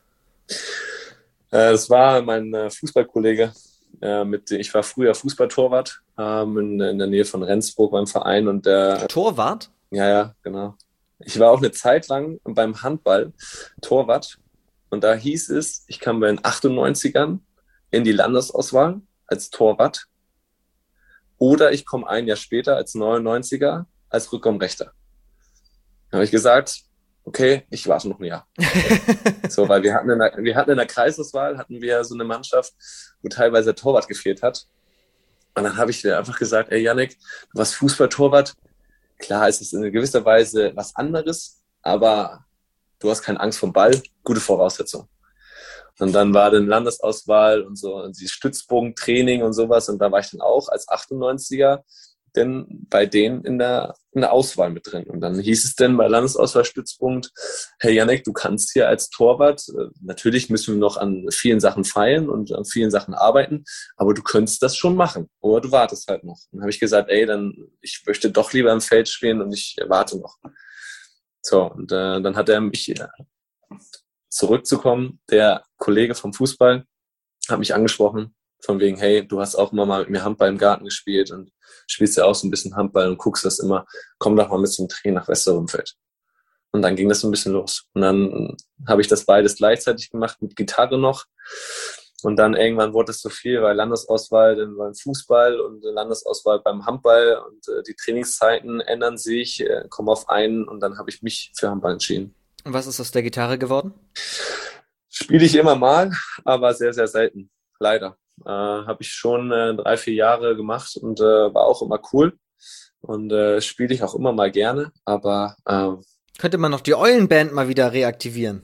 Das war mein Fußballkollege. Ich war früher Fußballtorwart in der Nähe von Rendsburg beim Verein. Und Torwart? Ja, genau. Ich war auch eine Zeit lang beim Handball Torwart. Und da hieß es, ich kam bei den 98ern in die Landesauswahl als Torwart oder ich komme ein Jahr später als 99er als Rückraumrechter. Da habe ich gesagt, okay, ich warte noch ein Jahr. So, weil wir hatten in der Kreisauswahl, hatten wir so eine Mannschaft, wo teilweise der Torwart gefehlt hat. Und dann habe ich dir einfach gesagt, ey Yannick, du warst Fußballtorwart. Klar, es ist in gewisser Weise was anderes, aber du hast keine Angst vom Ball, gute Voraussetzung. Und dann war dann Landesauswahl und so, und die Stützbogentraining und sowas. Und da war ich dann auch als 98er denn bei denen in der Auswahl mit drin. Und dann hieß es denn bei Landesauswahlstützpunkt, hey Yannick, du kannst hier als Torwart, natürlich müssen wir noch an vielen Sachen feilen und an vielen Sachen arbeiten, aber du könntest das schon machen. Oder du wartest halt noch. Dann habe ich gesagt, ey, ich möchte doch lieber im Feld spielen und ich warte noch. So, und dann hat er mich zurückzukommen, der Kollege vom Fußball hat mich angesprochen, von wegen, hey, du hast auch immer mal mit mir Handball im Garten gespielt und spielst ja auch so ein bisschen Handball und guckst das immer, komm doch mal mit zum Training nach Westerrumfeld. Und dann ging das so ein bisschen los. Und dann habe ich das beides gleichzeitig gemacht, mit Gitarre noch. Und dann irgendwann wurde es so viel, weil Landesauswahl dann beim Fußball und Landesauswahl beim Handball und die Trainingszeiten ändern sich, kommen auf einen, und dann habe ich mich für Handball entschieden. Und was ist aus der Gitarre geworden? Spiele ich immer mal, aber sehr, sehr selten. Leider. Habe ich schon 3-4 Jahre gemacht und war auch immer cool. Und spiele ich auch immer mal gerne, aber könnte man noch die Eulenband mal wieder reaktivieren?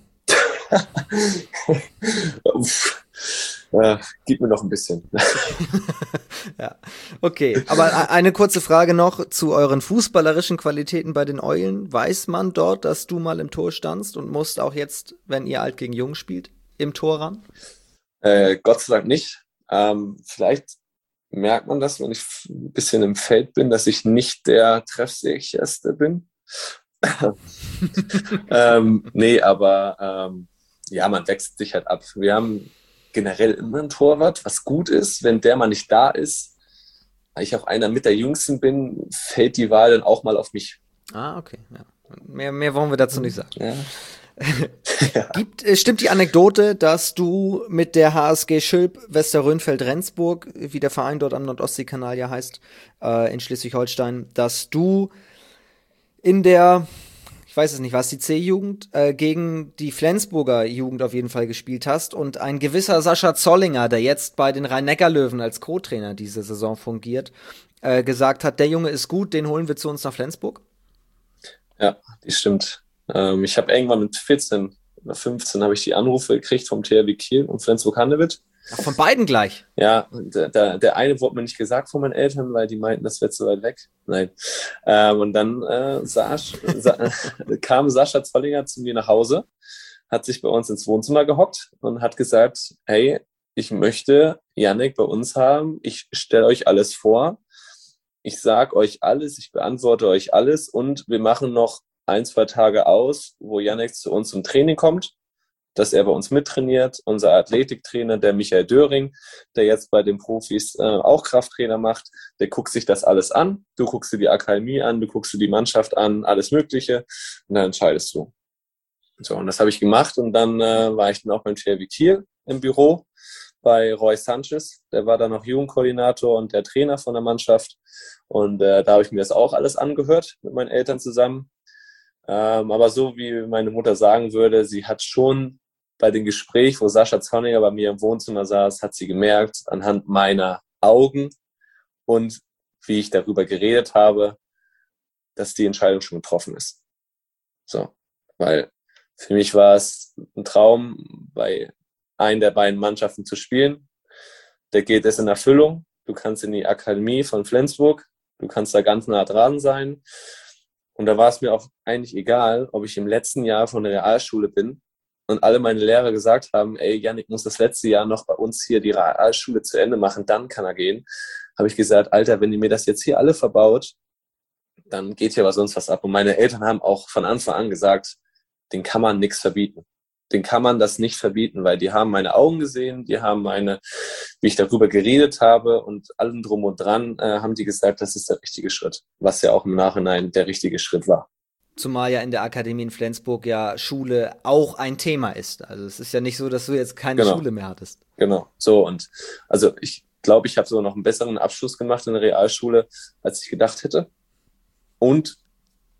Gib mir noch ein bisschen. Ja, okay. Aber eine kurze Frage noch zu euren fußballerischen Qualitäten bei den Eulen. Weiß man dort, dass du mal im Tor standst und musst auch jetzt, wenn ihr alt gegen jung spielt, im Tor ran? Gott sei Dank nicht. Vielleicht merkt man das, wenn ich ein bisschen im Feld bin, dass ich nicht der treffsicherste bin. Nee, aber ja, man wechselt sich halt ab. Wir haben generell immer ein Torwart, was gut ist. Wenn der mal nicht da ist, weil ich auch einer mit der Jüngsten bin, fällt die Wahl dann auch mal auf mich. Ah, okay. Ja. Mehr wollen wir dazu nicht sagen. Ja. Ja. Stimmt die Anekdote, dass du mit der HSG Schülp Westerrönfeld-Rendsburg, wie der Verein dort am Nordostseekanal ja heißt, in Schleswig-Holstein, dass du in der, ich weiß es nicht, war es die C-Jugend, gegen die Flensburger Jugend auf jeden Fall gespielt hast und ein gewisser Sascha Zollinger, der jetzt bei den Rhein-Neckar-Löwen als Co-Trainer diese Saison fungiert, gesagt hat, der Junge ist gut, den holen wir zu uns nach Flensburg? Ja, die stimmt. Ich habe irgendwann mit 14 oder 15 habe ich die Anrufe gekriegt vom THW Kiel und Flensburg-Handewitt. Ach, von beiden gleich? Ja, der eine wurde mir nicht gesagt von meinen Eltern, weil die meinten, das wäre zu weit weg. Nein. Und dann kam Sascha Zollinger zu mir nach Hause, hat sich bei uns ins Wohnzimmer gehockt und hat gesagt, hey, ich möchte Yannick bei uns haben, ich stelle euch alles vor, ich sage euch alles, ich beantworte euch alles und wir machen noch 1-2 Tage aus, wo Yannick zu uns zum Training kommt, dass er bei uns mittrainiert. Unser Athletiktrainer, der Michael Döring, der jetzt bei den Profis auch Krafttrainer macht, der guckt sich das alles an. Du guckst dir die Akademie an, du guckst dir die Mannschaft an, alles Mögliche, und dann entscheidest du. So, und das habe ich gemacht, und dann war ich dann auch beim THW Kiel im Büro bei Roy Sanchez, der war dann noch Jugendkoordinator und der Trainer von der Mannschaft, und da habe ich mir das auch alles angehört mit meinen Eltern zusammen. Aber so wie meine Mutter sagen würde, sie hat schon bei dem Gespräch, wo Sascha Zollinger bei mir im Wohnzimmer saß, hat sie gemerkt, anhand meiner Augen und wie ich darüber geredet habe, dass die Entscheidung schon getroffen ist. So, weil für mich war es ein Traum, bei einer der beiden Mannschaften zu spielen. Der geht es in Erfüllung. Du kannst in die Akademie von Flensburg, du kannst da ganz nah dran sein. Und da war es mir auch eigentlich egal, ob ich im letzten Jahr von der Realschule bin und alle meine Lehrer gesagt haben, ey, Yannick muss das letzte Jahr noch bei uns hier die Realschule zu Ende machen, dann kann er gehen. Habe ich gesagt, Alter, wenn ihr mir das jetzt hier alle verbaut, dann geht hier was sonst was ab. Und meine Eltern haben auch von Anfang an gesagt, den kann man nichts verbieten. Den kann man das nicht verbieten, weil die haben meine Augen gesehen, die haben wie ich darüber geredet habe, und allem drum und dran haben die gesagt, das ist der richtige Schritt, was ja auch im Nachhinein der richtige Schritt war. Zumal ja in der Akademie in Flensburg ja Schule auch ein Thema ist. Also es ist ja nicht so, dass du jetzt keine Schule mehr hattest. Genau, so, und also ich glaube, ich habe sogar noch einen besseren Abschluss gemacht in der Realschule, als ich gedacht hätte. Und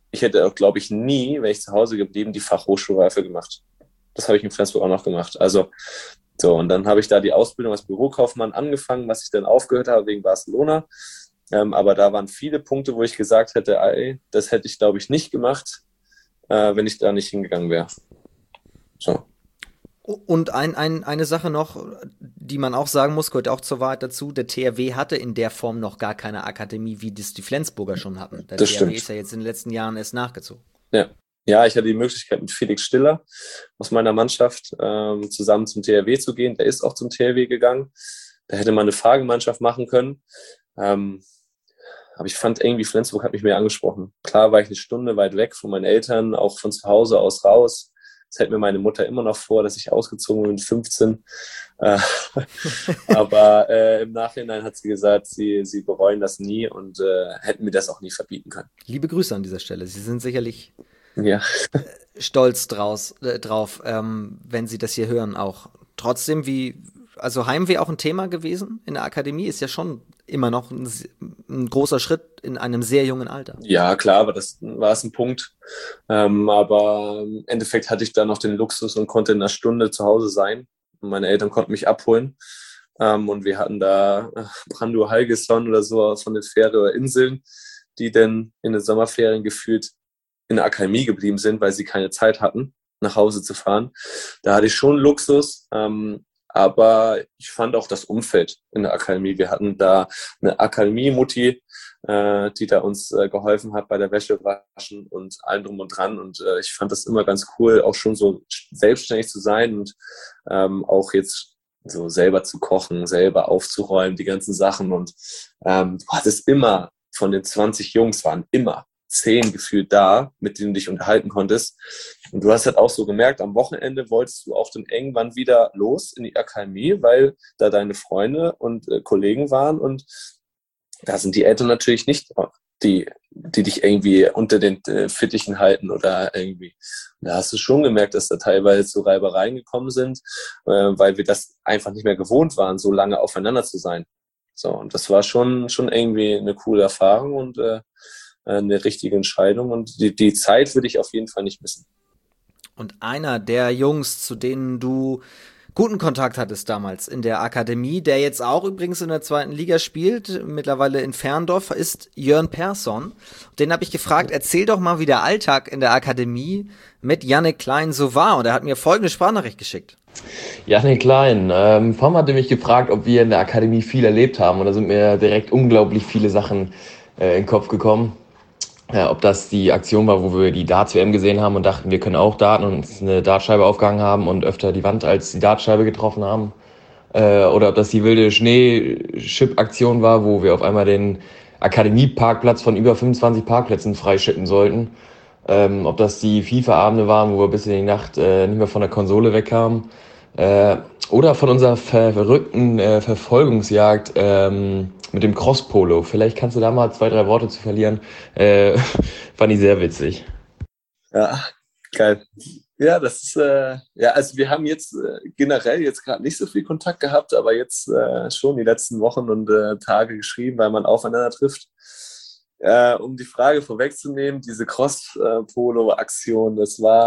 ich hätte auch, glaube ich, nie, wäre ich zu Hause geblieben, die Fachhochschulreife gemacht. Das habe ich in Flensburg auch noch gemacht. Also so, und dann habe ich da die Ausbildung als Bürokaufmann angefangen, was ich dann aufgehört habe wegen Barcelona. Aber da waren viele Punkte, wo ich gesagt hätte, ey, das hätte ich, glaube ich, nicht gemacht, wenn ich da nicht hingegangen wäre. So. Und eine Sache noch, die man auch sagen muss, gehört auch zur Wahrheit dazu, der THW hatte in der Form noch gar keine Akademie, wie das die Flensburger schon hatten. Der Das THW stimmt. ist ja jetzt in den letzten Jahren erst nachgezogen. Ja. Ja, ich hatte die Möglichkeit, mit Felix Stiller aus meiner Mannschaft zusammen zum THW zu gehen. Der ist auch zum THW gegangen. Da hätte man eine Fahrgemeinschaft machen können. Aber ich fand irgendwie, Flensburg hat mich mehr angesprochen. Klar war ich eine Stunde weit weg von meinen Eltern, auch von zu Hause aus raus. Das hält mir meine Mutter immer noch vor, dass ich ausgezogen bin mit 15. Aber im Nachhinein hat sie gesagt, sie bereuen das nie und hätten mir das auch nie verbieten können. Liebe Grüße an dieser Stelle. Sie sind sicherlich Ja, stolz drauf, wenn Sie das hier hören auch. Trotzdem, also Heimweh auch ein Thema gewesen in der Akademie, ist ja schon immer noch ein großer Schritt in einem sehr jungen Alter. ja, klar, aber das war es ein Punkt. Aber im Endeffekt hatte ich da noch den Luxus und konnte in einer Stunde zu Hause sein. Und meine Eltern konnten mich abholen. Und wir hatten da Brandur Halgesson oder so von den Färöer Inseln, die dann in den Sommerferien gefühlt in der Akademie geblieben sind, weil sie keine Zeit hatten, nach Hause zu fahren. Da hatte ich schon Luxus, aber ich fand auch das Umfeld in der Akademie. Wir hatten da eine Akademie-Mutti, die da uns geholfen hat bei der Wäsche waschen und allem drum und dran. Und ich fand das immer ganz cool, auch schon so selbstständig zu sein und auch jetzt so selber zu kochen, selber aufzuräumen, die ganzen Sachen. Und du hattest immer, von den 20 Jungs waren immer 10 gefühlt da, mit denen du dich unterhalten konntest. Und du hast halt auch so gemerkt, am Wochenende wolltest du auch dann irgendwann wieder los in die Akademie, weil da deine Freunde und Kollegen waren. Und da sind die Eltern natürlich nicht, die dich irgendwie unter den Fittichen halten oder irgendwie. Da hast du schon gemerkt, dass da teilweise zu Reibereien gekommen sind, weil wir das einfach nicht mehr gewohnt waren, so lange aufeinander zu sein. So, und das war schon irgendwie eine coole Erfahrung und eine richtige Entscheidung. Und die Zeit würde ich auf jeden Fall nicht missen. Und einer der Jungs, zu denen du guten Kontakt hattest damals in der Akademie, der jetzt auch übrigens in der 2. Liga spielt, mittlerweile in Ferndorf, ist Jörn Persson. Den habe ich gefragt, erzähl doch mal, wie der Alltag in der Akademie mit Jannik Klein so war. Und er hat mir folgende Sprachnachricht geschickt. Jannik Klein, Vom hatte mich gefragt, ob wir in der Akademie viel erlebt haben. Und da sind mir direkt unglaublich viele Sachen in den Kopf gekommen. Ob das die Aktion war, wo wir die Darts-WM gesehen haben und dachten, wir können auch darten und uns eine Dartscheibe aufgehangen haben und öfter die Wand als die Dartscheibe getroffen haben. Oder ob das die wilde Schneeschip-Aktion war, wo wir auf einmal den Akademieparkplatz von über 25 Parkplätzen freischippen sollten. Ob das die FIFA-Abende waren, wo wir bis in die Nacht nicht mehr von der Konsole wegkamen. Oder von unserer verrückten Verfolgungsjagd mit dem Crosspolo. Vielleicht kannst du da mal 2, 3 Worte zu verlieren. Fand ich sehr witzig. Ja, geil. Ja, das ist, ja, also wir haben jetzt generell jetzt gerade nicht so viel Kontakt gehabt, aber jetzt schon die letzten Wochen und Tage geschrieben, weil man aufeinander trifft. Um die Frage vorwegzunehmen, diese Cross-Polo-Aktion,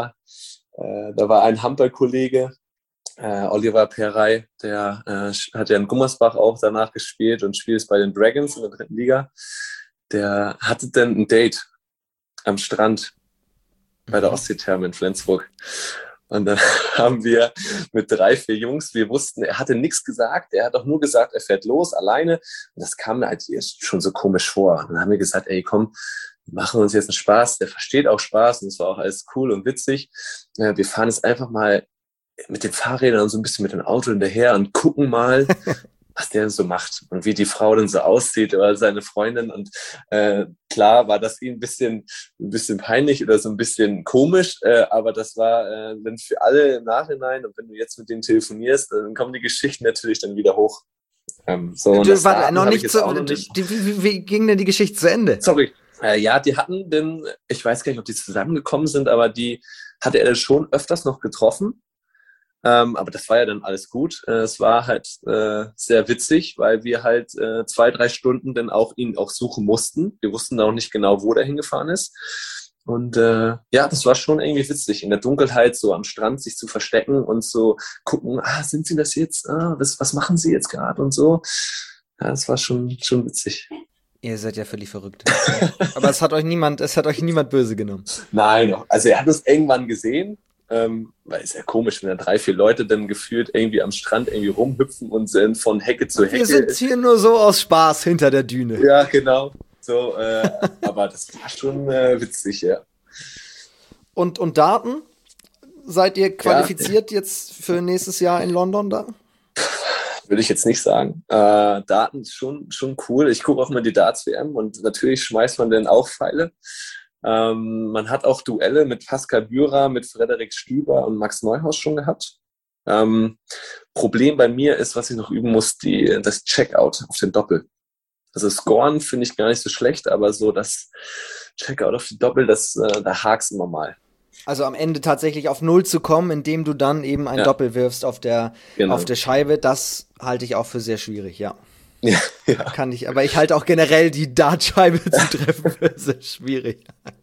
da war ein Handballkollege, Oliver Perey, der hat ja in Gummersbach auch danach gespielt und spielt bei den Dragons in der 3. Liga. Der hatte dann ein Date am Strand bei der Ostseetherme in Flensburg. Und dann haben wir mit 3, 4 Jungs, wir wussten, er hatte nichts gesagt, er hat auch nur gesagt, er fährt los, alleine. Und das kam mir halt schon so komisch vor. Und dann haben wir gesagt, ey, komm, wir machen uns jetzt einen Spaß, der versteht auch Spaß und es war auch alles cool und witzig. Wir fahren jetzt einfach mal mit den Fahrrädern und so ein bisschen mit dem Auto hinterher und gucken mal, was der so macht und wie die Frau dann so aussieht oder seine Freundin. Und klar war das ihm ein bisschen peinlich oder so ein bisschen komisch, aber das war dann für alle im Nachhinein. Und wenn du jetzt mit denen telefonierst, dann kommen die Geschichten natürlich dann wieder hoch. Warte, noch nicht so. Wie ging denn die Geschichte zu Ende? Sorry. Ja, die hatten denn, ich weiß gar nicht, ob die zusammengekommen sind, aber die hatte er dann schon öfters noch getroffen. Aber das war ja dann alles gut. Es war halt sehr witzig, weil wir halt 2, 3 Stunden dann auch ihn auch suchen mussten. Wir wussten auch nicht genau, wo der hingefahren ist. Und ja, das war schon irgendwie witzig, in der Dunkelheit so am Strand sich zu verstecken und so gucken, sind sie das jetzt? Was machen sie jetzt gerade und so. Ja, das war schon witzig. Ihr seid ja völlig verrückt. Aber es hat euch niemand böse genommen. Nein, also er hat es irgendwann gesehen, weil es ja komisch, wenn da 3, 4 Leute dann gefühlt irgendwie am Strand irgendwie rumhüpfen und sind von Hecke zu Hecke. Wir sind hier nur so aus Spaß hinter der Düne. Ja, genau. So, aber das war schon witzig, ja. Und Daten? Seid ihr qualifiziert jetzt für nächstes Jahr in London da? Würde ich jetzt nicht sagen. Daten ist schon cool. Ich gucke auch mal die Darts-WM und natürlich schmeißt man dann auch Pfeile. Man hat auch Duelle mit Pascal Bührer, mit Frederik Stüber und Max Neuhaus schon gehabt. Problem bei mir ist, was ich noch üben muss, das Checkout auf den Doppel. Also Scoren finde ich gar nicht so schlecht, aber so das Checkout auf die Doppel, da hak's immer mal. Also am Ende tatsächlich auf 0 zu kommen, indem du dann eben ein Doppel wirfst auf der Scheibe, das halte ich auch für sehr schwierig, ja. Ja. Kann ich, aber ich halte auch generell die Dartscheibe zu treffen für sehr schwierig.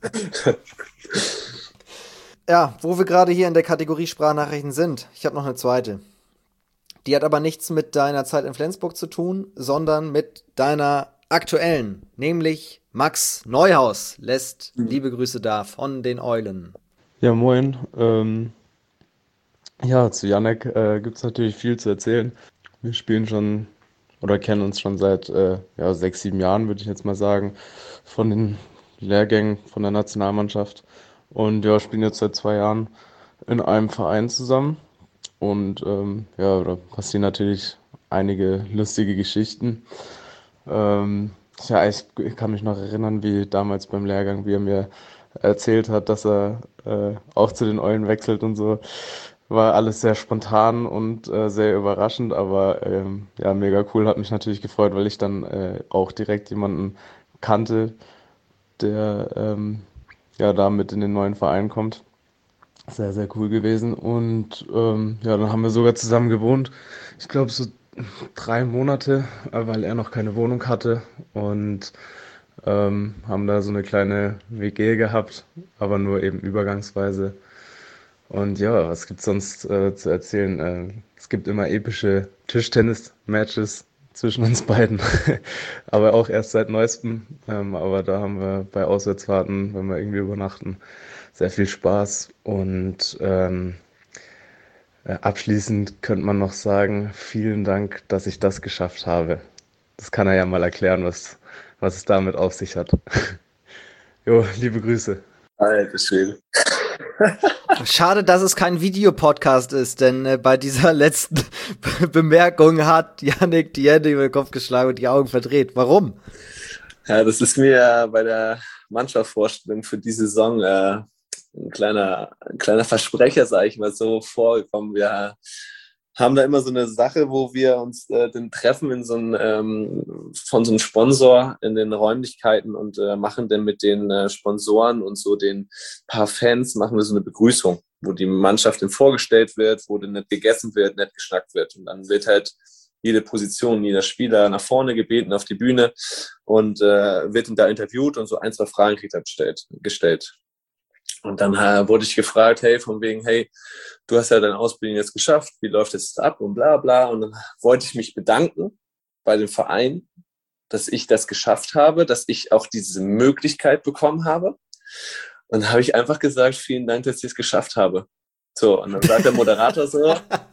Ja, wo wir gerade hier in der Kategorie Sprachnachrichten sind, ich habe noch eine zweite. Die hat aber nichts mit deiner Zeit in Flensburg zu tun, sondern mit deiner aktuellen, nämlich Max Neuhaus lässt liebe Grüße da von den Eulen. Ja, moin. Ja, zu Janek gibt es natürlich viel zu erzählen. Wir spielen schon oder kennen uns schon seit 6, 7 Jahren, würde ich jetzt mal sagen, von den Lehrgängen von der Nationalmannschaft. Und ja, spielen jetzt seit 2 Jahren in einem Verein zusammen. Und da passieren natürlich einige lustige Geschichten. Ich kann mich noch erinnern, wie damals beim Lehrgang, wie er mir erzählt hat, dass er auch zu den Eulen wechselt und so. War alles sehr spontan und sehr überraschend, aber mega cool. Hat mich natürlich gefreut, weil ich dann auch direkt jemanden kannte, der da mit in den neuen Verein kommt. Sehr, sehr cool gewesen. Und dann haben wir sogar zusammen gewohnt. Ich glaube so 3 Monate, weil er noch keine Wohnung hatte. Und haben da so eine kleine WG gehabt, aber nur eben übergangsweise. Und ja, was gibt's sonst zu erzählen? Es gibt immer epische Tischtennis-Matches zwischen uns beiden, aber auch erst seit neuestem. Aber da haben wir bei Auswärtsfahrten, wenn wir irgendwie übernachten, sehr viel Spaß. Und abschließend könnte man noch sagen, vielen Dank, dass ich das geschafft habe. Das kann er ja mal erklären, was es damit auf sich hat. Jo, liebe Grüße. Alter Schwede. Schade, dass es kein Videopodcast ist, denn bei dieser letzten Bemerkung hat Yannick die Hände über den Kopf geschlagen und die Augen verdreht. Warum? Ja, das ist mir bei der Mannschaftsvorstellung für die Saison ein kleiner Versprecher, sage ich mal so, vorgekommen. Wir haben da immer so eine Sache, wo wir uns dann treffen in von so einem Sponsor in den Räumlichkeiten und machen dann mit den Sponsoren und so den paar Fans, machen wir so eine Begrüßung, wo die Mannschaft dann vorgestellt wird, wo dann nicht gegessen wird, nicht geschnackt wird. Und dann wird halt jede Position, jeder Spieler nach vorne gebeten auf die Bühne und wird dann da interviewt und so 1, 2 Fragen kriegt er gestellt. Und dann wurde ich gefragt, von wegen, du hast ja deine Ausbildung jetzt geschafft, wie läuft es ab und bla bla. Und dann wollte ich mich bedanken bei dem Verein, dass ich das geschafft habe, dass ich auch diese Möglichkeit bekommen habe. Und dann habe ich einfach gesagt, vielen Dank, dass ich es geschafft habe. So, und dann sagt der Moderator so,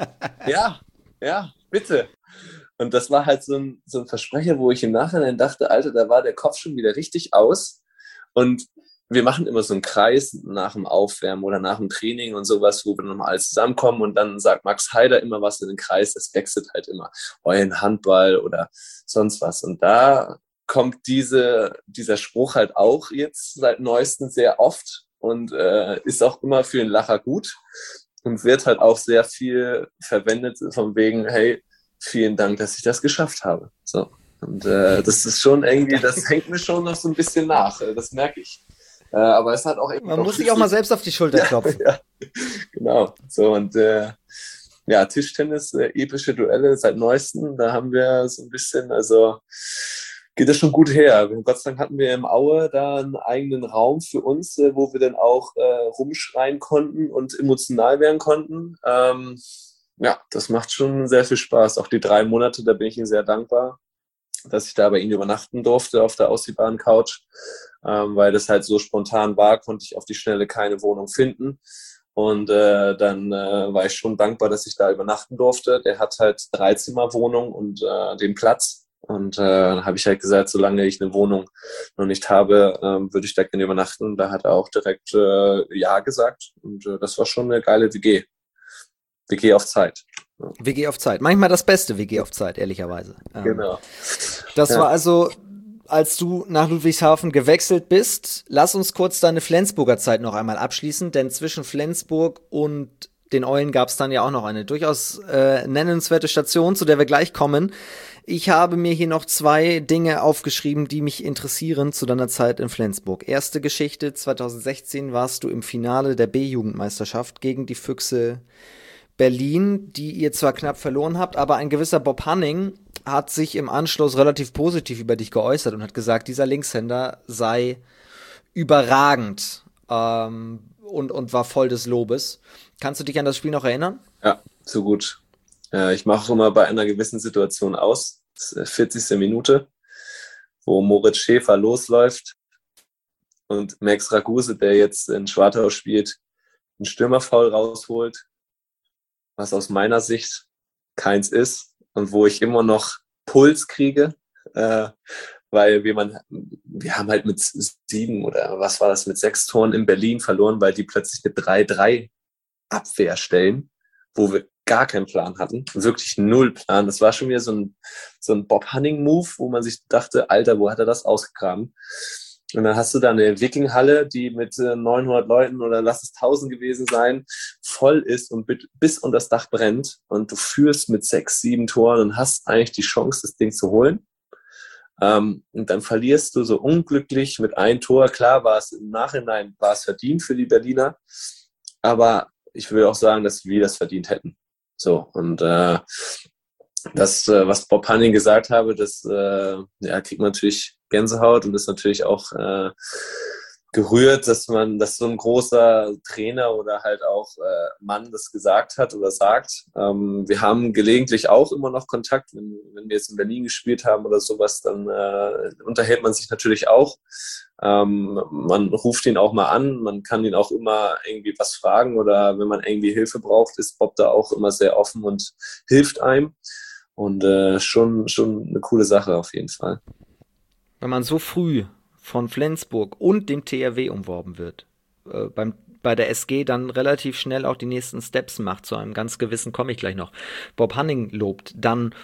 ja, bitte. Und das war halt so ein Versprecher, wo ich im Nachhinein dachte, Alter, da war der Kopf schon wieder richtig aus. Und wir machen immer so einen Kreis nach dem Aufwärmen oder nach dem Training und sowas, wo wir nochmal alles zusammenkommen und dann sagt Max Heider immer was in den Kreis, das wechselt halt immer. Euren Handball oder sonst was. Und da kommt dieser Spruch halt auch jetzt seit neuestem sehr oft und ist auch immer für den Lacher gut und wird halt auch sehr viel verwendet von wegen, vielen Dank, dass ich das geschafft habe. So. Und das ist schon irgendwie, das hängt mir schon noch so ein bisschen nach, das merke ich. Aber es hat auch man muss sich auch mal selbst auf die Schulter klopfen. Ja, genau. So und Tischtennis, epische Duelle seit neuestem, da haben wir so ein bisschen, also geht das schon gut her. Gott sei Dank hatten wir im Aue da einen eigenen Raum für uns, wo wir dann auch rumschreien konnten und emotional werden konnten. Ja, das macht schon sehr viel Spaß. Auch die 3 Monate, da bin ich Ihnen sehr dankbar, dass ich da bei Ihnen übernachten durfte auf der ausziehbaren Couch. Weil das halt so spontan war, konnte ich auf die Schnelle keine Wohnung finden. Und dann war ich schon dankbar, dass ich da übernachten durfte. Der hat halt 3-Zimmer-Wohnung und den Platz. Und dann habe ich halt gesagt, solange ich eine Wohnung noch nicht habe, würde ich da gerne übernachten. Und da hat er auch direkt Ja gesagt. Und das war schon eine geile WG. WG auf Zeit. Ja. WG auf Zeit. Manchmal das beste WG auf Zeit, ehrlicherweise. Genau. Das war also, als du nach Ludwigshafen gewechselt bist. Lass uns kurz deine Flensburger Zeit noch einmal abschließen, denn zwischen Flensburg und den Eulen gab es dann ja auch noch eine durchaus nennenswerte Station, zu der wir gleich kommen. Ich habe mir hier noch 2 Dinge aufgeschrieben, die mich interessieren zu deiner Zeit in Flensburg. Erste Geschichte, 2016 warst du im Finale der B-Jugendmeisterschaft gegen die Füchse Berlin, die ihr zwar knapp verloren habt, aber ein gewisser Bob Hanning hat sich im Anschluss relativ positiv über dich geäußert und hat gesagt, dieser Linkshänder sei überragend und war voll des Lobes. Kannst du dich an das Spiel noch erinnern? Ja, so gut. Ich mache immer bei einer gewissen Situation aus. Das ist 40. Minute, wo Moritz Schäfer losläuft und Max Raguse, der jetzt in Schwartau spielt, einen Stürmerfoul rausholt, was aus meiner Sicht keins ist und wo ich immer noch Puls kriege, weil wir haben halt mit 7 oder was war das, mit 6 Toren in Berlin verloren, weil die plötzlich eine 3-3 Abwehr stellen, wo wir gar keinen Plan hatten, wirklich 0 Plan. Das war schon wieder so ein Bob Hanning-Move, wo man sich dachte, Alter, wo hat er das ausgegraben? Und dann hast du da eine Wikinghalle, die mit 900 Leuten oder lass es 1000 gewesen sein, voll ist und bis unter das Dach brennt und du führst mit 6, 7 Toren und hast eigentlich die Chance, das Ding zu holen. Und dann verlierst du so unglücklich mit 1 Tor. Klar war es im Nachhinein verdient für die Berliner, aber ich will auch sagen, dass wir das verdient hätten. So, und das, was Bob Hanning gesagt habe, das kriegt man natürlich Gänsehaut und ist natürlich auch gerührt, dass so ein großer Trainer oder halt auch Mann das gesagt hat oder sagt. Wir haben gelegentlich auch immer noch Kontakt, wenn wir jetzt in Berlin gespielt haben oder sowas, dann unterhält man sich natürlich auch. Man ruft ihn auch mal an, man kann ihn auch immer irgendwie was fragen oder wenn man irgendwie Hilfe braucht, ist Bob da auch immer sehr offen und hilft einem. Und schon eine coole Sache auf jeden Fall. Wenn man so früh von Flensburg und dem THW umworben wird, bei der SG dann relativ schnell auch die nächsten Steps macht, zu einem ganz gewissen, komme ich gleich noch, Bob Hanning lobt, dann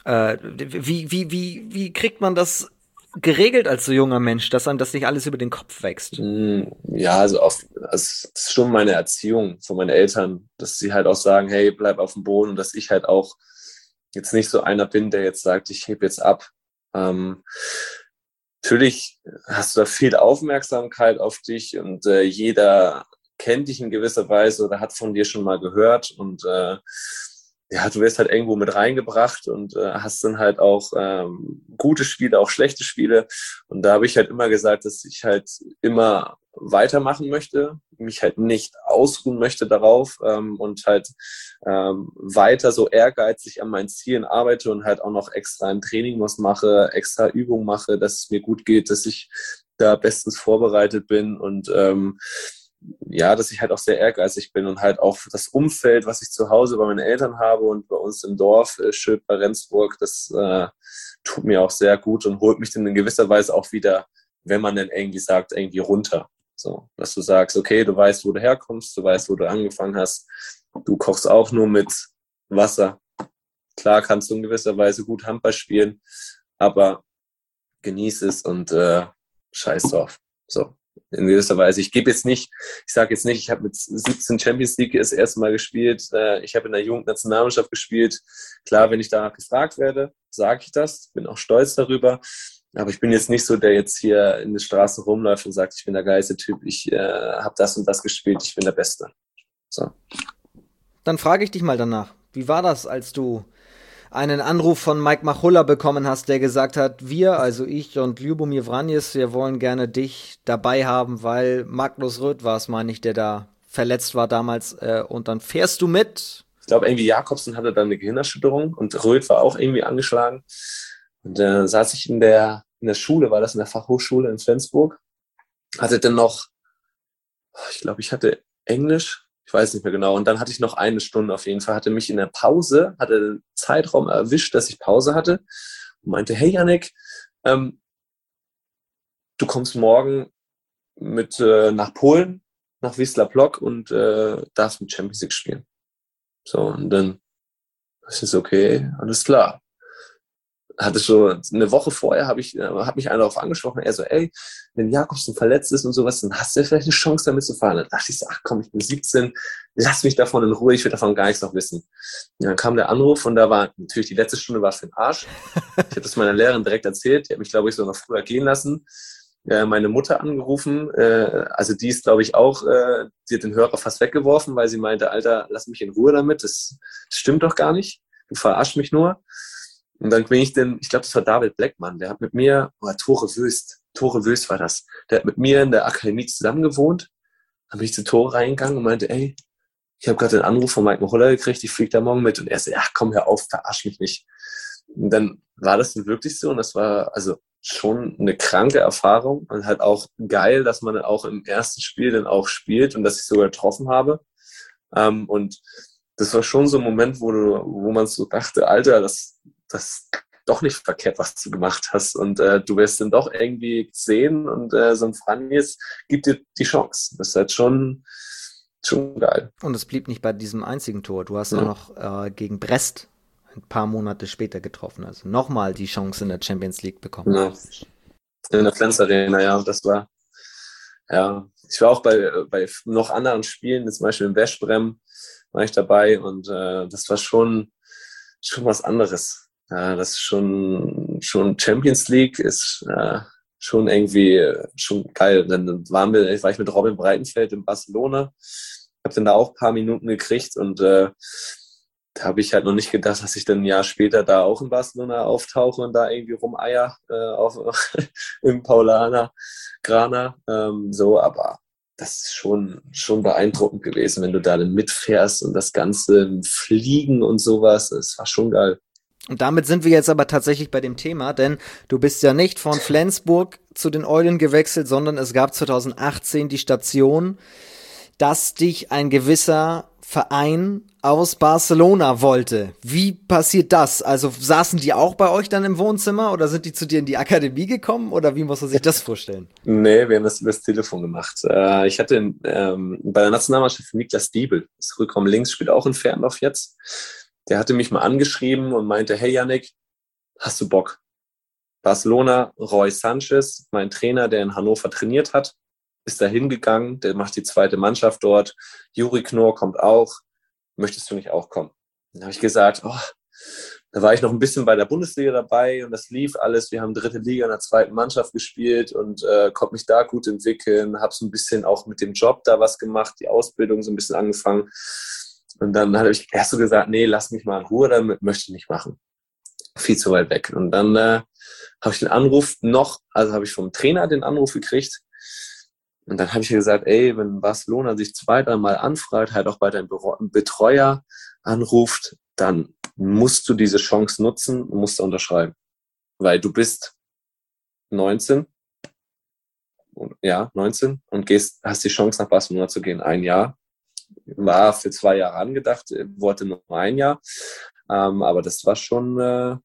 wie kriegt man das geregelt als so junger Mensch, dass einem das nicht alles über den Kopf wächst? Ja, also das ist schon meine Erziehung von meinen Eltern, dass sie halt auch sagen, hey, bleib auf dem Boden und dass ich halt auch jetzt nicht so einer bin, der jetzt sagt, ich heb jetzt ab. Natürlich hast du da viel Aufmerksamkeit auf dich und jeder kennt dich in gewisser Weise oder hat von dir schon mal gehört und du wirst halt irgendwo mit reingebracht und hast dann halt auch gute Spiele, auch schlechte Spiele und da habe ich halt immer gesagt, dass ich halt immer weitermachen möchte, mich halt nicht ausruhen möchte darauf und halt weiter so ehrgeizig an meinen Zielen arbeite und halt auch noch extra im Training was mache, extra Übungen mache, dass es mir gut geht, dass ich da bestens vorbereitet bin und dass ich halt auch sehr ehrgeizig bin und halt auch das Umfeld, was ich zu Hause bei meinen Eltern habe und bei uns im Dorf, Schöp bei Rendsburg, das tut mir auch sehr gut und holt mich dann in gewisser Weise auch wieder, wenn man dann irgendwie sagt, irgendwie runter. So, dass du sagst, okay, du weißt, wo du herkommst, du weißt, wo du angefangen hast, du kochst auch nur mit Wasser. Klar kannst du in gewisser Weise gut Handball spielen, aber genieß es und scheiß drauf. So, in gewisser Weise. Ich sage jetzt nicht, ich habe mit 17 Champions League das erste Mal gespielt, ich habe in der Jugendnationalmannschaft gespielt. Klar, wenn ich danach gefragt werde, sage ich das, bin auch stolz darüber. Aber ich bin jetzt nicht so, der jetzt hier in den Straßen rumläuft und sagt, ich bin der geilste Typ, ich habe das und das gespielt, ich bin der Beste. So. Dann frage ich dich mal danach, wie war das, als du einen Anruf von Mike Machulla bekommen hast, der gesagt hat, wir, also ich und Ljubomir Vranjes, wir wollen gerne dich dabei haben, weil Magnus Röth war es, meine ich, der da verletzt war damals, und dann fährst du mit. Ich glaube, irgendwie Jakobsen hatte dann eine Gehirnerschütterung und Röth war auch irgendwie angeschlagen. Und saß ich in der Schule, war das in der Fachhochschule in Flensburg, hatte dann noch, ich glaube, ich hatte Englisch, ich weiß nicht mehr genau, und dann hatte ich noch eine Stunde auf jeden Fall, hatte mich in der Pause, hatte den Zeitraum erwischt, dass ich Pause hatte und meinte, hey Yannick, du kommst morgen mit nach Polen, nach Wisła Płock und darfst mit Champions League spielen. So, und dann ist es okay, alles klar. Hatte schon eine Woche vorher, hat mich einer darauf angesprochen, er so, ey, wenn Jakobsen verletzt ist und sowas, dann hast du ja vielleicht eine Chance damit zu fahren. Dann dachte ich so, ach komm, ich bin 17, lass mich davon in Ruhe, ich will davon gar nichts noch wissen. Und dann kam der Anruf und da war natürlich die letzte Stunde war für den Arsch. Ich habe das meiner Lehrerin direkt erzählt, die hat mich, glaube ich, so noch früher gehen lassen. Meine Mutter angerufen, also die ist, glaube ich, auch, die hat den Hörer fast weggeworfen, weil sie meinte, Alter, lass mich in Ruhe damit, das stimmt doch gar nicht, du verarschst mich nur. Und dann bin ich ich glaube, das war David Blackman, der hat mit mir, Tore Wöst war das, der hat mit mir in der Akademie zusammen gewohnt, dann bin ich zu Tore reingegangen und meinte, ey, ich habe gerade den Anruf von Mike Machulla gekriegt, ich fliege da morgen mit. Und er so, ja, komm, hör auf, verarsch mich nicht. Und dann war das dann wirklich so und das war also schon eine kranke Erfahrung und halt auch geil, dass man dann auch im ersten Spiel dann auch spielt und dass ich sogar getroffen habe. Und das war schon so ein Moment, wo man so dachte, Alter, das doch nicht verkehrt, was du gemacht hast. Und du wirst dann doch irgendwie sehen und so ein Franjes gibt dir die Chance. Das ist halt schon geil. Und es blieb nicht bei diesem einzigen Tor. Du hast auch noch gegen Brest ein paar Monate später getroffen. Also nochmal die Chance in der Champions League bekommen. Ja. In der Flens Arena, ja. Das war, ja. Ich war auch bei noch anderen Spielen, zum Beispiel in Westbrem war ich dabei und das war schon was anderes. Ja, das ist schon Champions League ist schon irgendwie schon geil. Dann war ich mit Robin Breitenfeld in Barcelona, habe dann da auch ein paar Minuten gekriegt und da habe ich halt noch nicht gedacht, dass ich dann ein Jahr später da auch in Barcelona auftauche und da irgendwie rumeier im Paulaner Grana. Aber das ist schon beeindruckend gewesen, wenn du da dann mitfährst und das ganze Fliegen und sowas. Das war schon geil. Und damit sind wir jetzt aber tatsächlich bei dem Thema, denn du bist ja nicht von Flensburg zu den Eulen gewechselt, sondern es gab 2018 die Station, dass dich ein gewisser Verein aus Barcelona wollte. Wie passiert das? Also saßen die auch bei euch dann im Wohnzimmer oder sind die zu dir in die Akademie gekommen oder wie muss man sich das vorstellen? Nee, wir haben das über das Telefon gemacht. Ich hatte bei der Nationalmannschaft Niklas Diebel, das Rückraum links, spielt auch in Ferndorf jetzt. Der hatte mich mal angeschrieben und meinte, hey Yannick, hast du Bock? Barcelona, Roy Sanchez, mein Trainer, der in Hannover trainiert hat, ist da hingegangen, der macht die zweite Mannschaft dort. Juri Knorr kommt auch. Möchtest du nicht auch kommen? Dann habe ich gesagt, da war ich noch ein bisschen bei der Bundesliga dabei und das lief alles. Wir haben dritte Liga in der zweiten Mannschaft gespielt und konnte mich da gut entwickeln. Habe so ein bisschen auch mit dem Job da was gemacht, die Ausbildung so ein bisschen angefangen. Und dann habe ich erst so gesagt, nee, lass mich mal in Ruhe, damit möchte ich nicht machen. Viel zu weit weg. Und dann habe ich den Anruf habe ich vom Trainer den Anruf gekriegt. Und dann habe ich gesagt, ey, wenn Barcelona sich 2-3 Mal anfragt, halt auch bei deinem Betreuer anruft, dann musst du diese Chance nutzen und musst unterschreiben. Weil du bist 19 und hast die Chance nach Barcelona zu gehen, 1 Jahr. War für 2 Jahre angedacht, wollte nur 1 Jahr. Aber das war schon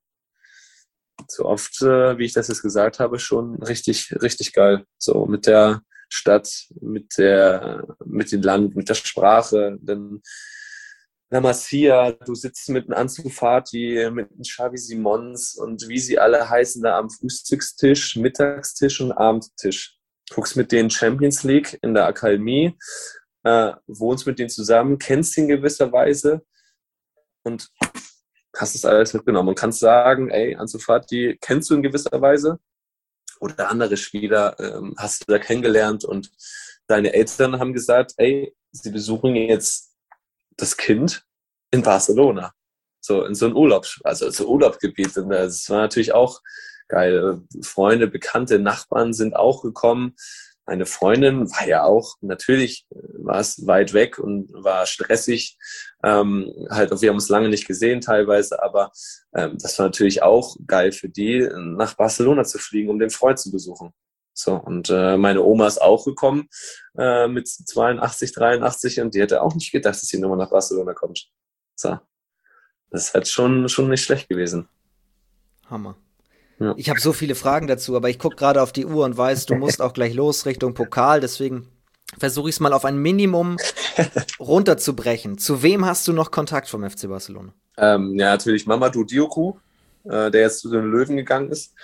so oft, wie ich das jetzt gesagt habe, schon richtig, richtig geil. So mit der Stadt, mit dem Land, mit der Sprache. Dann La Masia, du sitzt mit einem Ansu Fati, mit einem Xavi Simons und wie sie alle heißen da am Frühstückstisch, Mittagstisch und Abendtisch. Guckst mit denen Champions League in der Akademie, wohnst mit denen zusammen, kennst sie in gewisser Weise und hast das alles mitgenommen und kannst sagen, ey, Ansu Fati kennst du in gewisser Weise oder andere Spieler hast du da kennengelernt und deine Eltern haben gesagt, ey, sie besuchen jetzt das Kind in Barcelona. so in so ein Urlaubsgebiet. Und das war natürlich auch geil. Freunde, Bekannte, Nachbarn sind auch gekommen. Meine Freundin war ja auch, natürlich war es weit weg und war stressig. Halt, wir haben uns lange nicht gesehen teilweise, aber das war natürlich auch geil für die, nach Barcelona zu fliegen, um den Freund zu besuchen. So, und meine Oma ist auch gekommen mit 82, 83 und die hätte auch nicht gedacht, dass sie nochmal nach Barcelona kommt. So, das ist halt schon nicht schlecht gewesen. Hammer. Ja. Ich habe so viele Fragen dazu, aber ich gucke gerade auf die Uhr und weiß, du musst auch gleich los Richtung Pokal, deswegen versuche ich es mal auf ein Minimum runterzubrechen. Zu wem hast du noch Kontakt vom FC Barcelona? Ja, natürlich Mamadou Dioukou, der jetzt zu den Löwen gegangen ist.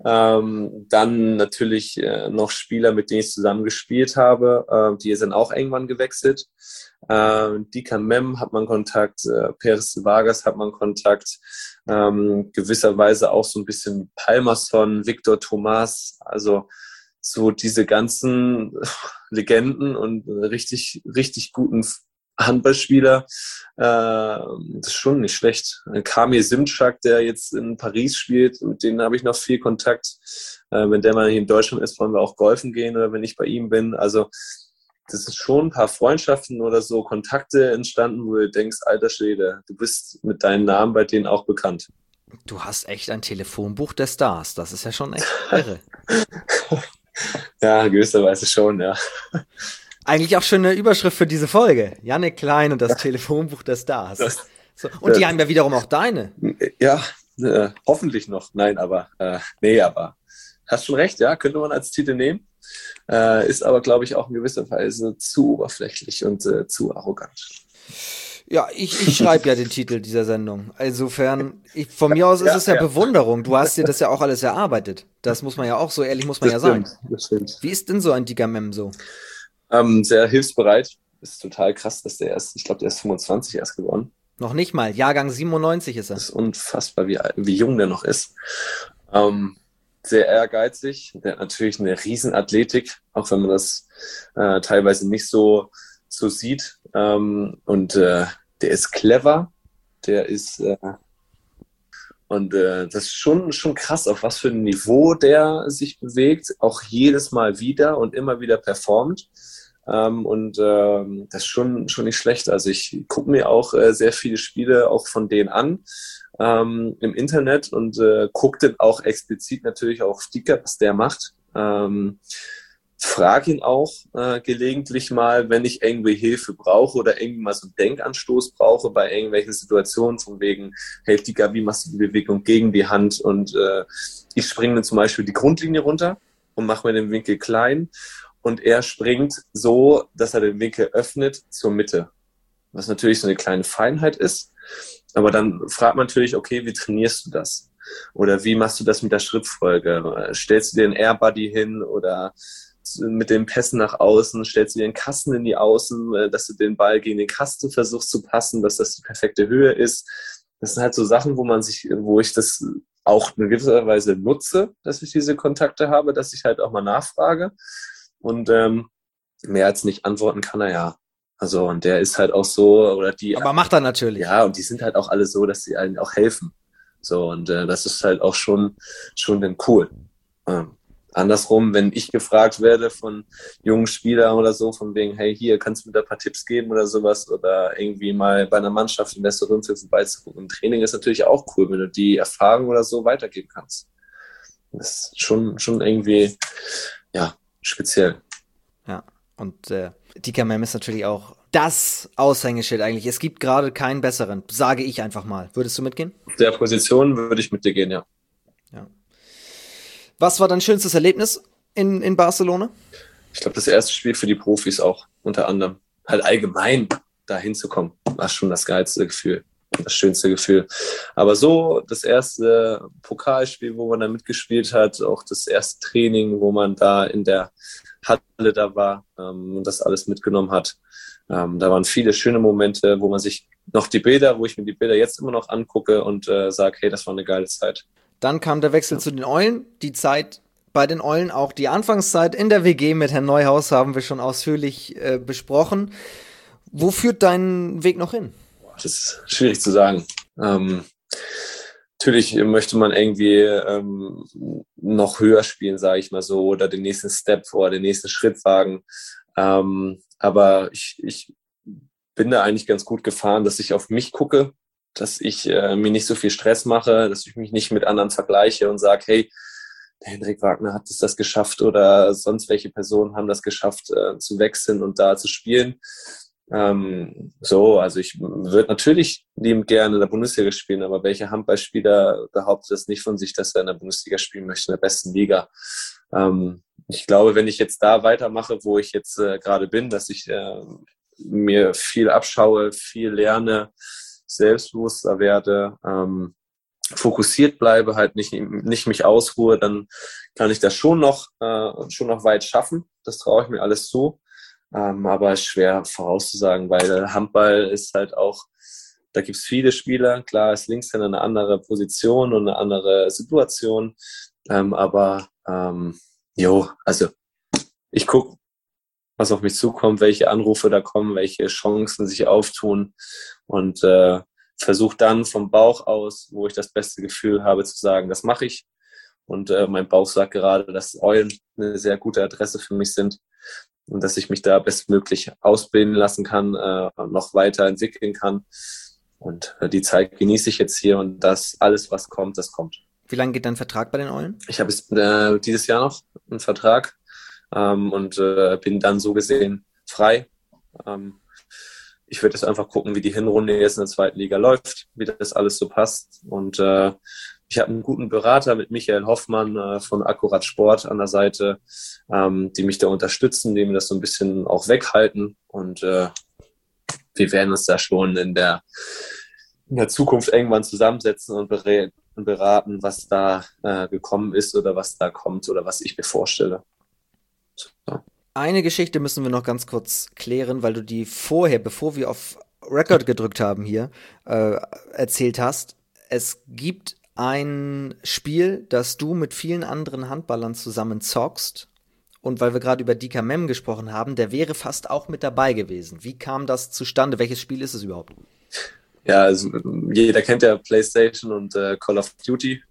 Dann natürlich noch Spieler, mit denen ich zusammen gespielt habe, die sind auch irgendwann gewechselt. Dika Mem hat man Kontakt, Pérez de Vargas hat man Kontakt, gewisserweise auch so ein bisschen Palmerson, Victor Thomas, also so diese ganzen Legenden und richtig guten Handballspieler, das ist schon nicht schlecht. Kamil Simczak, der jetzt in Paris spielt, mit dem habe ich noch viel Kontakt. Wenn der mal hier in Deutschland ist, wollen wir auch golfen gehen oder wenn ich bei ihm bin. Also das ist schon ein paar Freundschaften oder so, Kontakte entstanden, wo du denkst, alter Schwede, du bist mit deinem Namen bei denen auch bekannt. Du hast echt ein Telefonbuch der Stars, das ist ja schon echt irre. Ja, gewisserweise schon, ja. Eigentlich auch schon eine Überschrift für diese Folge. Jannik Klein und das Telefonbuch der Stars. So. Und die haben ja wiederum auch deine. Ja, hoffentlich noch. Nein, aber aber hast schon recht, ja, könnte man als Titel nehmen. Ist aber, glaube ich, auch in gewisser Weise zu oberflächlich und zu arrogant. Ja, ich schreibe ja den Titel dieser Sendung. Insofern, von mir aus ist es ja Bewunderung. Du hast dir das ja auch alles erarbeitet. Das muss man ja auch, so ehrlich muss man sagen. Das stimmt. Wie ist denn so ein Dika Mem so? Sehr hilfsbereit. Ist total krass, dass der ist 25 erst geworden. Noch nicht mal. Jahrgang 97 ist er. Das ist unfassbar, wie jung der noch ist. Sehr ehrgeizig. Der hat natürlich eine Riesenathletik, auch wenn man das teilweise nicht so sieht. Der ist clever. Der ist das ist schon krass, auf was für ein Niveau der sich bewegt. Auch jedes Mal wieder und immer wieder performt. Das ist schon nicht schlecht. Also ich gucke mir auch sehr viele Spiele auch von denen an im Internet und gucke dann auch explizit natürlich auf Dika, was der macht. Frage ihn auch gelegentlich mal, wenn ich irgendwie Hilfe brauche oder irgendwie mal so einen Denkanstoß brauche bei irgendwelchen Situationen, von wegen, hey Dika, wie machst du die Bewegung gegen die Hand? Und ich springe dann zum Beispiel die Grundlinie runter und mache mir den Winkel klein und er springt so, dass er den Winkel öffnet zur Mitte. Was natürlich so eine kleine Feinheit ist. Aber dann fragt man natürlich, okay, wie trainierst du das? Oder wie machst du das mit der Schrittfolge? Stellst du dir einen Airbuddy hin oder mit den Pässen nach außen, stellst du dir einen Kasten in die Außen, dass du den Ball gegen den Kasten versuchst zu passen, dass das die perfekte Höhe ist. Das sind halt so Sachen, wo ich das auch in gewisser Weise nutze, dass ich diese Kontakte habe, dass ich halt auch mal nachfrage. Und mehr als nicht antworten kann er ja. Also, und der ist halt auch so, oder die. Aber macht er natürlich. Ja, und die sind halt auch alle so, dass sie allen auch helfen. So, und das ist halt auch schon dann cool. Andersrum, wenn ich gefragt werde von jungen Spielern oder so, von wegen, hey, hier, kannst du mir da ein paar Tipps geben oder sowas, oder irgendwie mal bei einer Mannschaft in der Rümpfe vorbeizugucken. Im Training ist natürlich auch cool, wenn du die Erfahrung oder so weitergeben kannst. Das ist schon irgendwie, ja, speziell. Ja, und Dika Mem ist natürlich auch das Aushängeschild eigentlich. Es gibt gerade keinen besseren, sage ich einfach mal. Würdest du mitgehen? Auf der Position würde ich mit dir gehen, ja. Ja. Was war dein schönstes Erlebnis in Barcelona? Ich glaube, das erste Spiel für die Profis auch, unter anderem. Halt allgemein da hinzukommen, war schon das geilste Gefühl, das schönste Gefühl. Aber so das erste Pokalspiel, wo man da mitgespielt hat, auch das erste Training, wo man da in der Halle da war und das alles mitgenommen hat. Da waren viele schöne Momente, wo man sich noch wo ich mir die Bilder jetzt immer noch angucke und sage, hey, das war eine geile Zeit. Dann kam der Wechsel zu den Eulen, die Zeit bei den Eulen, auch die Anfangszeit in der WG mit Herrn Neuhaus haben wir schon ausführlich besprochen. Wo führt dein Weg noch hin? Das ist schwierig zu sagen. Natürlich möchte man irgendwie noch höher spielen, sage ich mal so, oder den nächsten Step vor, den nächsten Schritt wagen. Aber ich bin da eigentlich ganz gut gefahren, dass ich auf mich gucke, dass ich mir nicht so viel Stress mache, dass ich mich nicht mit anderen vergleiche und sage, hey, der Hendrik Wagner hat das geschafft oder sonst welche Personen haben das geschafft, zu wechseln und da zu spielen. Also ich würde natürlich liebend gerne in der Bundesliga spielen, aber welcher Handballspieler behauptet das nicht von sich, dass er in der Bundesliga spielen möchte, in der besten Liga? Ich glaube, wenn ich jetzt da weitermache, wo ich jetzt gerade bin, dass ich mir viel abschaue, viel lerne, selbstbewusster werde, fokussiert bleibe, halt nicht mich ausruhe, dann kann ich das schon noch weit schaffen. Das traue ich mir alles zu. Aber ist schwer vorauszusagen, weil Handball ist halt auch, da gibt es viele Spieler, klar ist Linkshänder eine andere Position und eine andere Situation, also ich gucke, was auf mich zukommt, welche Anrufe da kommen, welche Chancen sich auftun und versuche dann vom Bauch aus, wo ich das beste Gefühl habe, zu sagen, das mache ich. Und mein Bauch sagt gerade, dass Eulen eine sehr gute Adresse für mich sind und dass ich mich da bestmöglich ausbilden lassen kann, noch weiter entwickeln kann. Und die Zeit genieße ich jetzt hier und das alles, was kommt, das kommt. Wie lange geht dein Vertrag bei den Eulen? Ich habe dieses Jahr noch einen Vertrag und bin dann so gesehen frei. Ich würde jetzt einfach gucken, wie die Hinrunde jetzt in der zweiten Liga läuft, wie das alles so passt. Und ich habe einen guten Berater mit Michael Hoffmann von Akkurat Sport an der Seite, die mich da unterstützen, die mir das so ein bisschen auch weghalten. Und wir werden uns da schon in der Zukunft irgendwann zusammensetzen und beraten, was da gekommen ist oder was da kommt oder was ich mir vorstelle. So. Eine Geschichte müssen wir noch ganz kurz klären, weil du die vorher, bevor wir auf Record gedrückt haben hier, erzählt hast. Es gibt ein Spiel, das du mit vielen anderen Handballern zusammen zockst. Und weil wir gerade über Dika Mem gesprochen haben, der wäre fast auch mit dabei gewesen. Wie kam das zustande? Welches Spiel ist es überhaupt? Ja, also jeder kennt ja PlayStation und Call of Duty.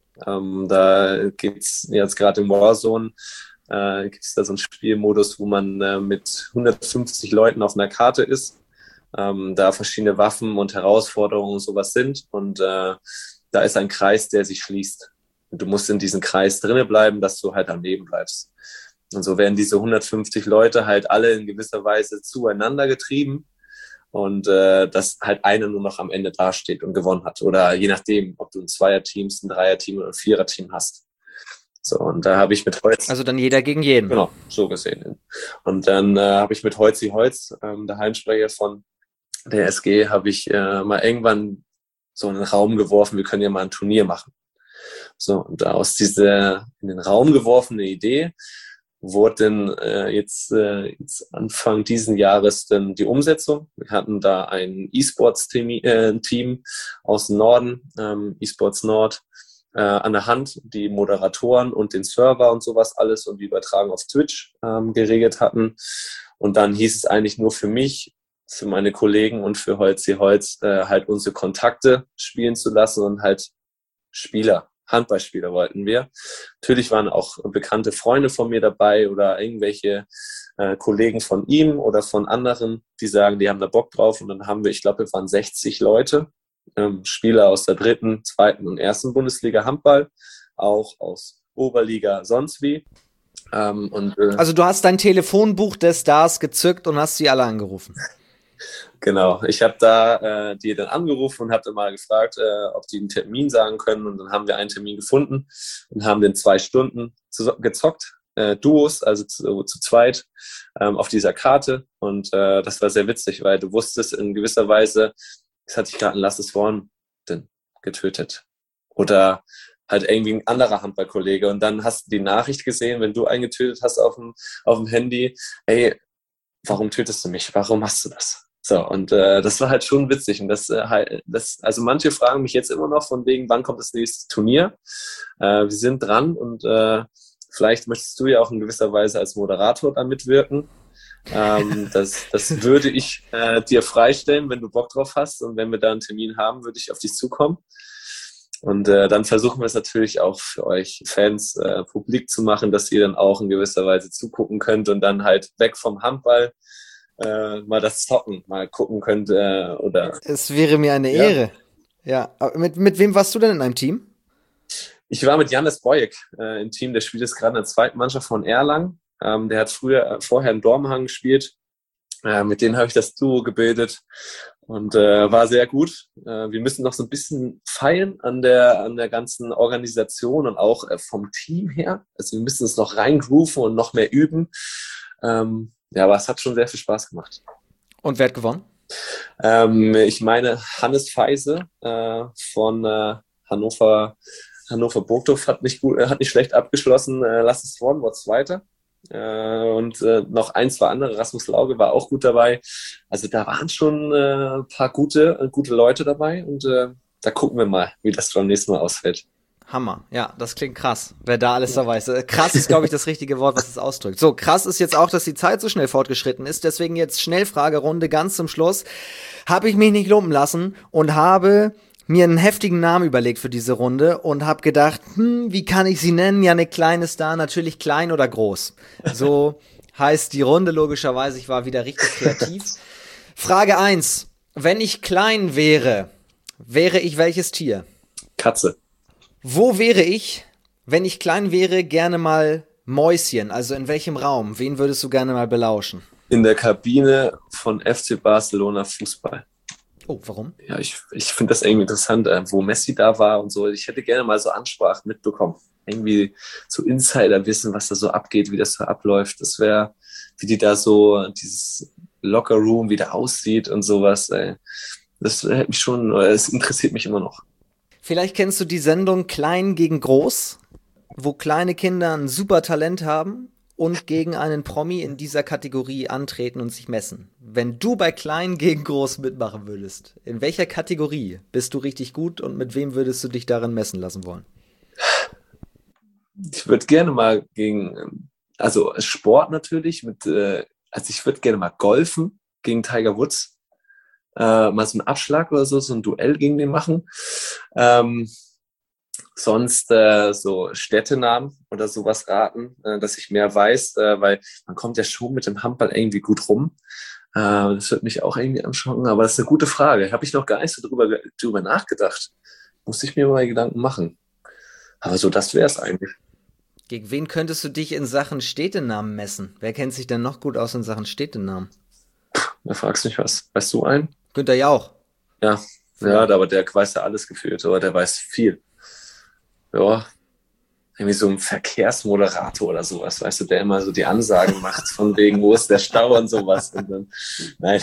Da geht's jetzt gerade im Warzone. Gibt es da so einen Spielmodus, wo man mit 150 Leuten auf einer Karte ist, da verschiedene Waffen und Herausforderungen und sowas sind und da ist ein Kreis, der sich schließt. Und du musst in diesem Kreis drinnen bleiben, dass du halt am Leben bleibst. Und so werden diese 150 Leute halt alle in gewisser Weise zueinander getrieben und dass halt einer nur noch am Ende dasteht und gewonnen hat. Oder je nachdem, ob du ein Zweier-Team, ein Dreier-Team oder ein Vierer-Team hast. So, und da habe ich mit Holz... Also dann jeder gegen jeden. Genau, so gesehen. Und dann habe ich mit Holzi Holz, der Heimsprecher von der SG, habe ich mal irgendwann so einen Raum geworfen, wir können ja mal ein Turnier machen. So, und aus dieser in den Raum geworfene Idee wurde dann jetzt Anfang diesen Jahres dann die Umsetzung. Wir hatten da ein E-Sports-Team aus dem Norden, E-Sports Nord, an der Hand, die Moderatoren und den Server und sowas alles und die Übertragung auf Twitch geregelt hatten. Und dann hieß es eigentlich nur für mich, für meine Kollegen und für Holzi Holz halt unsere Kontakte spielen zu lassen und halt Handballspieler wollten wir. Natürlich waren auch bekannte Freunde von mir dabei oder irgendwelche Kollegen von ihm oder von anderen, die sagen, die haben da Bock drauf. Und dann haben wir, ich glaube, wir waren 60 Leute, Spieler aus der 3., 2. und 1. Bundesliga Handball, auch aus Oberliga sonst wie. Also du hast dein Telefonbuch des Stars gezückt und hast sie alle angerufen. Genau, ich habe da die dann angerufen und habe dann mal gefragt, ob die einen Termin sagen können. Und dann haben wir einen Termin gefunden und haben den 2 Stunden gezockt, Duos, also zu zweit auf dieser Karte. Und das war sehr witzig, weil du wusstest in gewisser Weise, es hat dich gerade ein Lasses Vorn getötet. Oder halt irgendwie ein anderer Handballkollege. Und dann hast du die Nachricht gesehen, wenn du einen getötet hast auf dem Handy, ey, warum tötest du mich? Warum machst du das? So, und das war halt schon witzig. Und also manche fragen mich jetzt immer noch von wegen, wann kommt das nächste Turnier? Wir sind dran und vielleicht möchtest du ja auch in gewisser Weise als Moderator da mitwirken. Das würde ich dir freistellen, wenn du Bock drauf hast. Und wenn wir da einen Termin haben, würde ich auf dich zukommen. Und dann versuchen wir es natürlich auch für euch Fans publik zu machen, dass ihr dann auch in gewisser Weise zugucken könnt und dann halt weg vom Handball mal das Zocken mal gucken könnt. Oder Es wäre mir eine Ehre. Ja, aber mit wem warst du denn in einem Team? Ich war mit Jannis Bojek im Team, der spielt jetzt gerade in der zweiten Mannschaft von Erlangen. Der hat vorher in Dormagen gespielt. Mit denen habe ich das Duo gebildet und war sehr gut. Wir müssen noch so ein bisschen feilen an der ganzen Organisation und auch vom Team her. Also wir müssen es noch reingrooven und noch mehr üben. Aber es hat schon sehr viel Spaß gemacht. Und wer hat gewonnen? Ich meine, Hannes Feise von Hannover Burgdorf hat nicht schlecht abgeschlossen. Lasse Swan war Zweiter. Und noch ein, zwei andere. Rasmus Lauge war auch gut dabei. Also da waren schon ein paar gute Leute dabei. Und da gucken wir mal, wie das beim nächsten Mal ausfällt. Hammer. Ja, das klingt krass, wer da alles dabei ist. Krass ist, glaube ich, das richtige Wort, was es ausdrückt. So, krass ist jetzt auch, dass die Zeit so schnell fortgeschritten ist. Deswegen jetzt Schnellfragerunde ganz zum Schluss. Habe ich mich nicht lumpen lassen und habe mir einen heftigen Namen überlegt für diese Runde und habe gedacht, wie kann ich sie nennen? Jannik Klein ist da, natürlich klein oder groß. So heißt die Runde logischerweise. Ich war wieder richtig kreativ. Frage 1. Wenn ich klein wäre, wäre ich welches Tier? Katze. Wo wäre ich, wenn ich klein wäre, gerne mal Mäuschen? Also in welchem Raum? Wen würdest du gerne mal belauschen? In der Kabine von FC Barcelona Fußball. Oh, warum? Ja, ich finde das irgendwie interessant, wo Messi da war und so. Ich hätte gerne mal so Ansprachen mitbekommen. Irgendwie so Insider wissen, was da so abgeht, wie das so abläuft. Das wäre, wie die da so, dieses Locker Room wieder aussieht und sowas. Das hätte mich schon, es interessiert mich immer noch. Vielleicht kennst du die Sendung Klein gegen Groß, wo kleine Kinder ein super Talent haben und gegen einen Promi in dieser Kategorie antreten und sich messen. Wenn du bei Klein gegen Groß mitmachen würdest, in welcher Kategorie bist du richtig gut und mit wem würdest du dich darin messen lassen wollen? Ich würde gerne mal also Sport natürlich, ich würde gerne mal golfen gegen Tiger Woods. Mal so einen Abschlag oder so ein Duell gegen den machen. Sonst so Städtenamen oder sowas raten, dass ich mehr weiß, weil man kommt ja schon mit dem Handball irgendwie gut rum. Das wird mich auch irgendwie anschauen, aber das ist eine gute Frage. Habe ich noch gar nicht so drüber nachgedacht. Muss ich mir mal Gedanken machen. Aber so, das wäre es eigentlich. Gegen wen könntest du dich in Sachen Städtenamen messen? Wer kennt sich denn noch gut aus in Sachen Städtenamen? Da fragst du mich was. Weißt du einen? Günther Jauch. Ja, aber der weiß ja alles gefühlt, oder? Der weiß viel. Ja, irgendwie so ein Verkehrsmoderator oder sowas, weißt du, der immer so die Ansagen macht, von wegen, wo ist der Stau und sowas. Und dann, nein.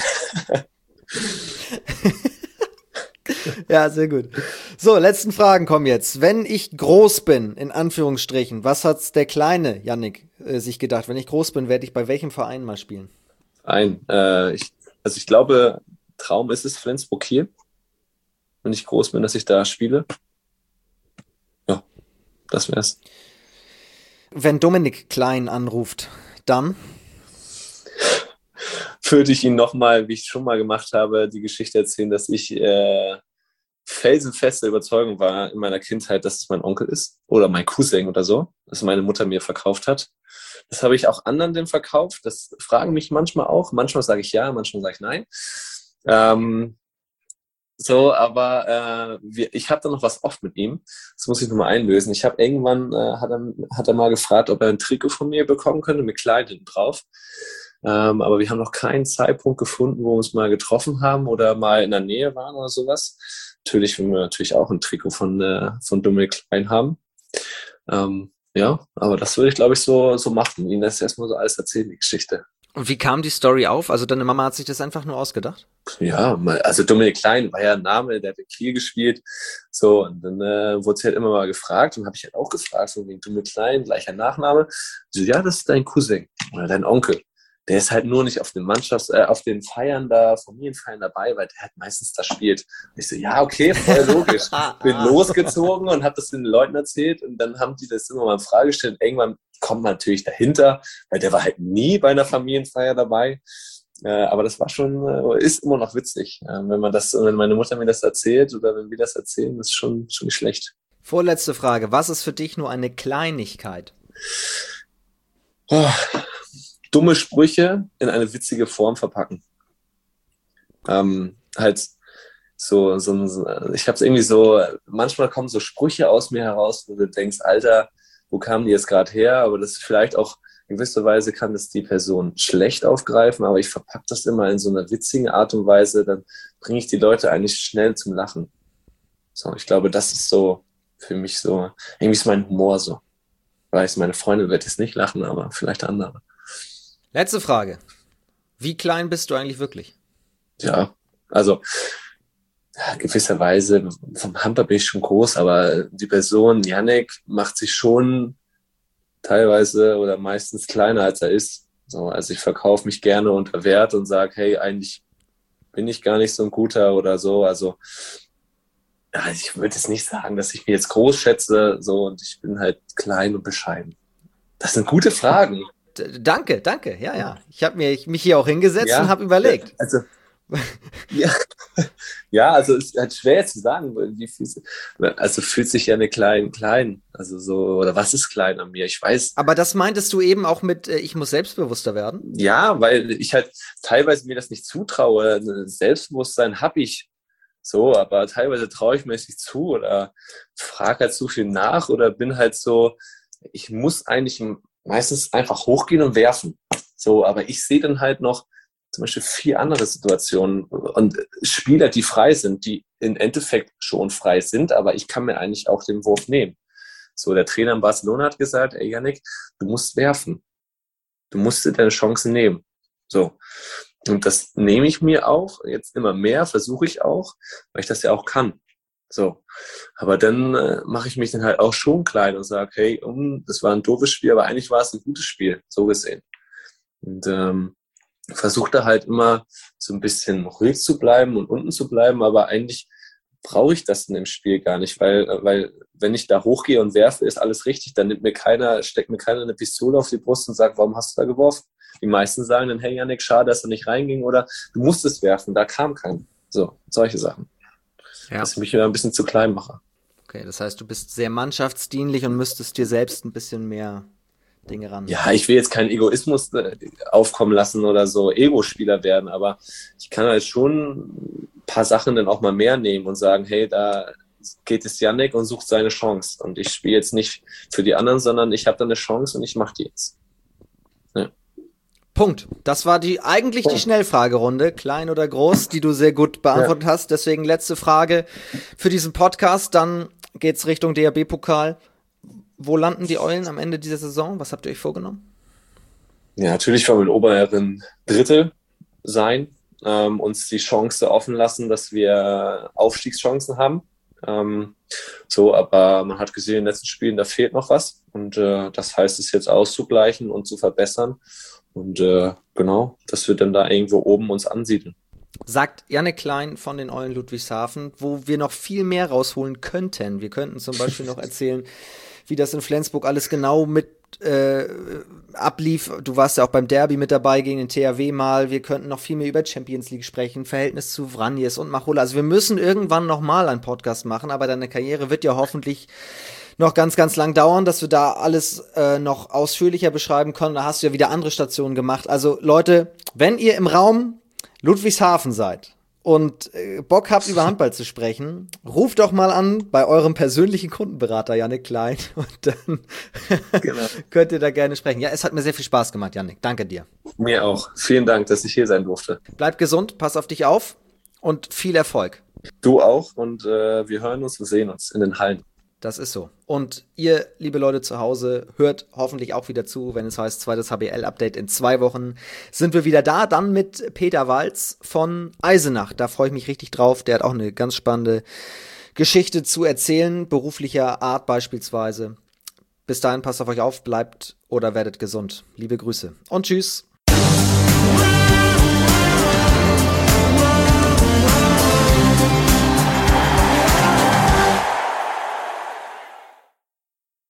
Ja, sehr gut. So, letzten Fragen kommen jetzt. Wenn ich groß bin, in Anführungsstrichen, was hat der kleine Jannik sich gedacht? Wenn ich groß bin, werde ich bei welchem Verein mal spielen? Ich glaube, Traum ist es Flensburg-Kiel, wenn ich groß bin, dass ich da spiele. Ja, das wär's. Wenn Dominik Klein anruft, dann? Würde ich ihn nochmal, wie ich schon mal gemacht habe, die Geschichte erzählen, dass ich felsenfeste Überzeugung war in meiner Kindheit, dass es mein Onkel ist oder mein Cousin oder so, das meine Mutter mir verkauft hat. Das habe ich auch anderen denn verkauft. Das fragen mich manchmal auch. Manchmal sage ich ja, manchmal sage ich nein. Ich habe da noch was oft mit ihm. Das muss ich nochmal einlösen. Ich habe irgendwann, hat er mal gefragt, ob er ein Trikot von mir bekommen könnte mit Kleid hinten drauf. Aber wir haben noch keinen Zeitpunkt gefunden, wo wir uns mal getroffen haben oder mal in der Nähe waren oder sowas. Natürlich, wenn wir natürlich auch ein Trikot von Dominik Klein haben. Aber das würde ich, glaube ich, so machen. Ihnen das erstmal so alles erzählen, die Geschichte. Und wie kam die Story auf? Also deine Mama hat sich das einfach nur ausgedacht? Ja, also Dominik Klein war ja ein Name, der hat in Kiel gespielt. So, und dann wurde sie halt immer mal gefragt und habe ich halt auch gefragt, so wegen Dominik Klein, gleicher Nachname. So, ja, das ist dein Cousin oder dein Onkel. der ist halt nur nicht auf den auf den Feiern da, Familienfeiern dabei, weil der halt meistens da spielt. Und ich so, ja, okay, voll logisch. Bin losgezogen und habe das den Leuten erzählt und dann haben die das immer mal in Frage gestellt. Irgendwann kommt man natürlich dahinter, weil der war halt nie bei einer Familienfeier dabei. Aber das war schon, ist immer noch witzig. Wenn meine Mutter mir das erzählt oder wenn wir das erzählen, das ist schon nicht schlecht. Vorletzte Frage. Was ist für dich nur eine Kleinigkeit? Oh, dumme Sprüche in eine witzige Form verpacken. Halt so, ich habe es irgendwie so, manchmal kommen so Sprüche aus mir heraus, wo du denkst, Alter, wo kamen die jetzt gerade her? Aber das ist vielleicht auch, in gewisser Weise kann das die Person schlecht aufgreifen, aber ich verpacke das immer in so einer witzigen Art und Weise, dann bringe ich die Leute eigentlich schnell zum Lachen. So, ich glaube, das ist so für mich so, irgendwie ist mein Humor so. Weiß, meine Freunde wird jetzt nicht lachen, aber vielleicht andere. Letzte Frage. Wie klein bist du eigentlich wirklich? Ja, also gewisserweise vom Handball bin ich schon groß, aber die Person Yannick macht sich schon teilweise oder meistens kleiner, als er ist. So, also ich verkaufe mich gerne unter Wert und sage, hey, eigentlich bin ich gar nicht so ein guter oder so. Also ja, ich würde jetzt nicht sagen, dass ich mich jetzt groß schätze, so, und ich bin halt klein und bescheiden. Das sind gute Fragen. Danke. Ja. Ich habe mich hier auch hingesetzt und habe überlegt. Also, also es ist halt schwer zu sagen, wie viel, also fühlt sich ja eine klein, also so, oder was ist klein an mir? Ich weiß. Aber das meintest du eben auch mit, ich muss selbstbewusster werden? Ja, weil ich halt teilweise mir das nicht zutraue. Selbstbewusstsein habe ich so, aber teilweise traue ich mir es nicht zu oder frage halt zu viel nach oder bin halt so, ich muss eigentlich meistens einfach hochgehen und werfen. So, aber ich sehe dann halt noch zum Beispiel 4 andere Situationen und Spieler, die frei sind, die im Endeffekt schon frei sind, aber ich kann mir eigentlich auch den Wurf nehmen. So, der Trainer in Barcelona hat gesagt, ey Yannick, du musst werfen. Du musst dir deine Chancen nehmen. So. Und das nehme ich mir auch, jetzt immer mehr, versuche ich auch, weil ich das ja auch kann. So. Aber dann mache ich mich dann halt auch schon klein und sage, hey, das war ein doofes Spiel, aber eigentlich war es ein gutes Spiel, so gesehen. Und versuche da halt immer so ein bisschen ruhig zu bleiben und unten zu bleiben, aber eigentlich brauche ich das in dem Spiel gar nicht, weil wenn ich da hochgehe und werfe, ist alles richtig, dann steckt mir keiner eine Pistole auf die Brust und sagt, warum hast du da geworfen? Die meisten sagen dann, hey Yannick, schade, dass er nicht reinging oder du musstest werfen, da kam keiner. So, solche Sachen. Ja. Dass ich mich wieder ein bisschen zu klein mache. Okay, das heißt, du bist sehr mannschaftsdienlich und müsstest dir selbst ein bisschen mehr Dinge ran. Ja, ich will jetzt keinen Egoismus aufkommen lassen oder so Ego-Spieler werden, aber ich kann halt schon ein paar Sachen dann auch mal mehr nehmen und sagen, hey, da geht es Yannick und sucht seine Chance. Und ich spiele jetzt nicht für die anderen, sondern ich habe da eine Chance und ich mache die jetzt. Ja. Punkt. Das war eigentlich die Schnellfragerunde, klein oder groß, die du sehr gut beantwortet hast. Deswegen letzte Frage für diesen Podcast. Dann geht's Richtung DHB-Pokal. Wo landen die Eulen am Ende dieser Saison? Was habt ihr euch vorgenommen? Ja, natürlich wollen wir in oberen Drittel sein, uns die Chance offen lassen, dass wir Aufstiegschancen haben. Aber man hat gesehen in den letzten Spielen, da fehlt noch was. Und das heißt es jetzt auszugleichen und zu verbessern. Und genau, dass wir dann da irgendwo oben uns ansiedeln. Sagt Yannick Klein von den Eulen Ludwigshafen, wo wir noch viel mehr rausholen könnten. Wir könnten zum Beispiel noch erzählen, wie das in Flensburg alles genau mit ablief. Du warst ja auch beim Derby mit dabei gegen den THW mal. Wir könnten noch viel mehr über Champions League sprechen, Verhältnis zu Vranjes und Machulla. Also wir müssen irgendwann noch mal einen Podcast machen, aber deine Karriere wird ja hoffentlich noch ganz, ganz lang dauern, dass wir da alles noch ausführlicher beschreiben können. Da hast du ja wieder andere Stationen gemacht. Also Leute, wenn ihr im Raum Ludwigshafen seid und Bock habt, über Handball zu sprechen, ruft doch mal an bei eurem persönlichen Kundenberater Yannick Klein und dann könnt ihr da gerne sprechen. Ja, es hat mir sehr viel Spaß gemacht, Yannick. Danke dir. Mir auch. Vielen Dank, dass ich hier sein durfte. Bleib gesund, pass auf dich auf und viel Erfolg. Du auch und wir hören uns und sehen uns in den Hallen. Das ist so. Und ihr, liebe Leute zu Hause, hört hoffentlich auch wieder zu, wenn es heißt, zweites HBL-Update in 2 Wochen sind wir wieder da. Dann mit Peter Walz von Eisenach. Da freue ich mich richtig drauf. Der hat auch eine ganz spannende Geschichte zu erzählen, beruflicher Art beispielsweise. Bis dahin, passt auf euch auf, bleibt oder werdet gesund. Liebe Grüße und tschüss.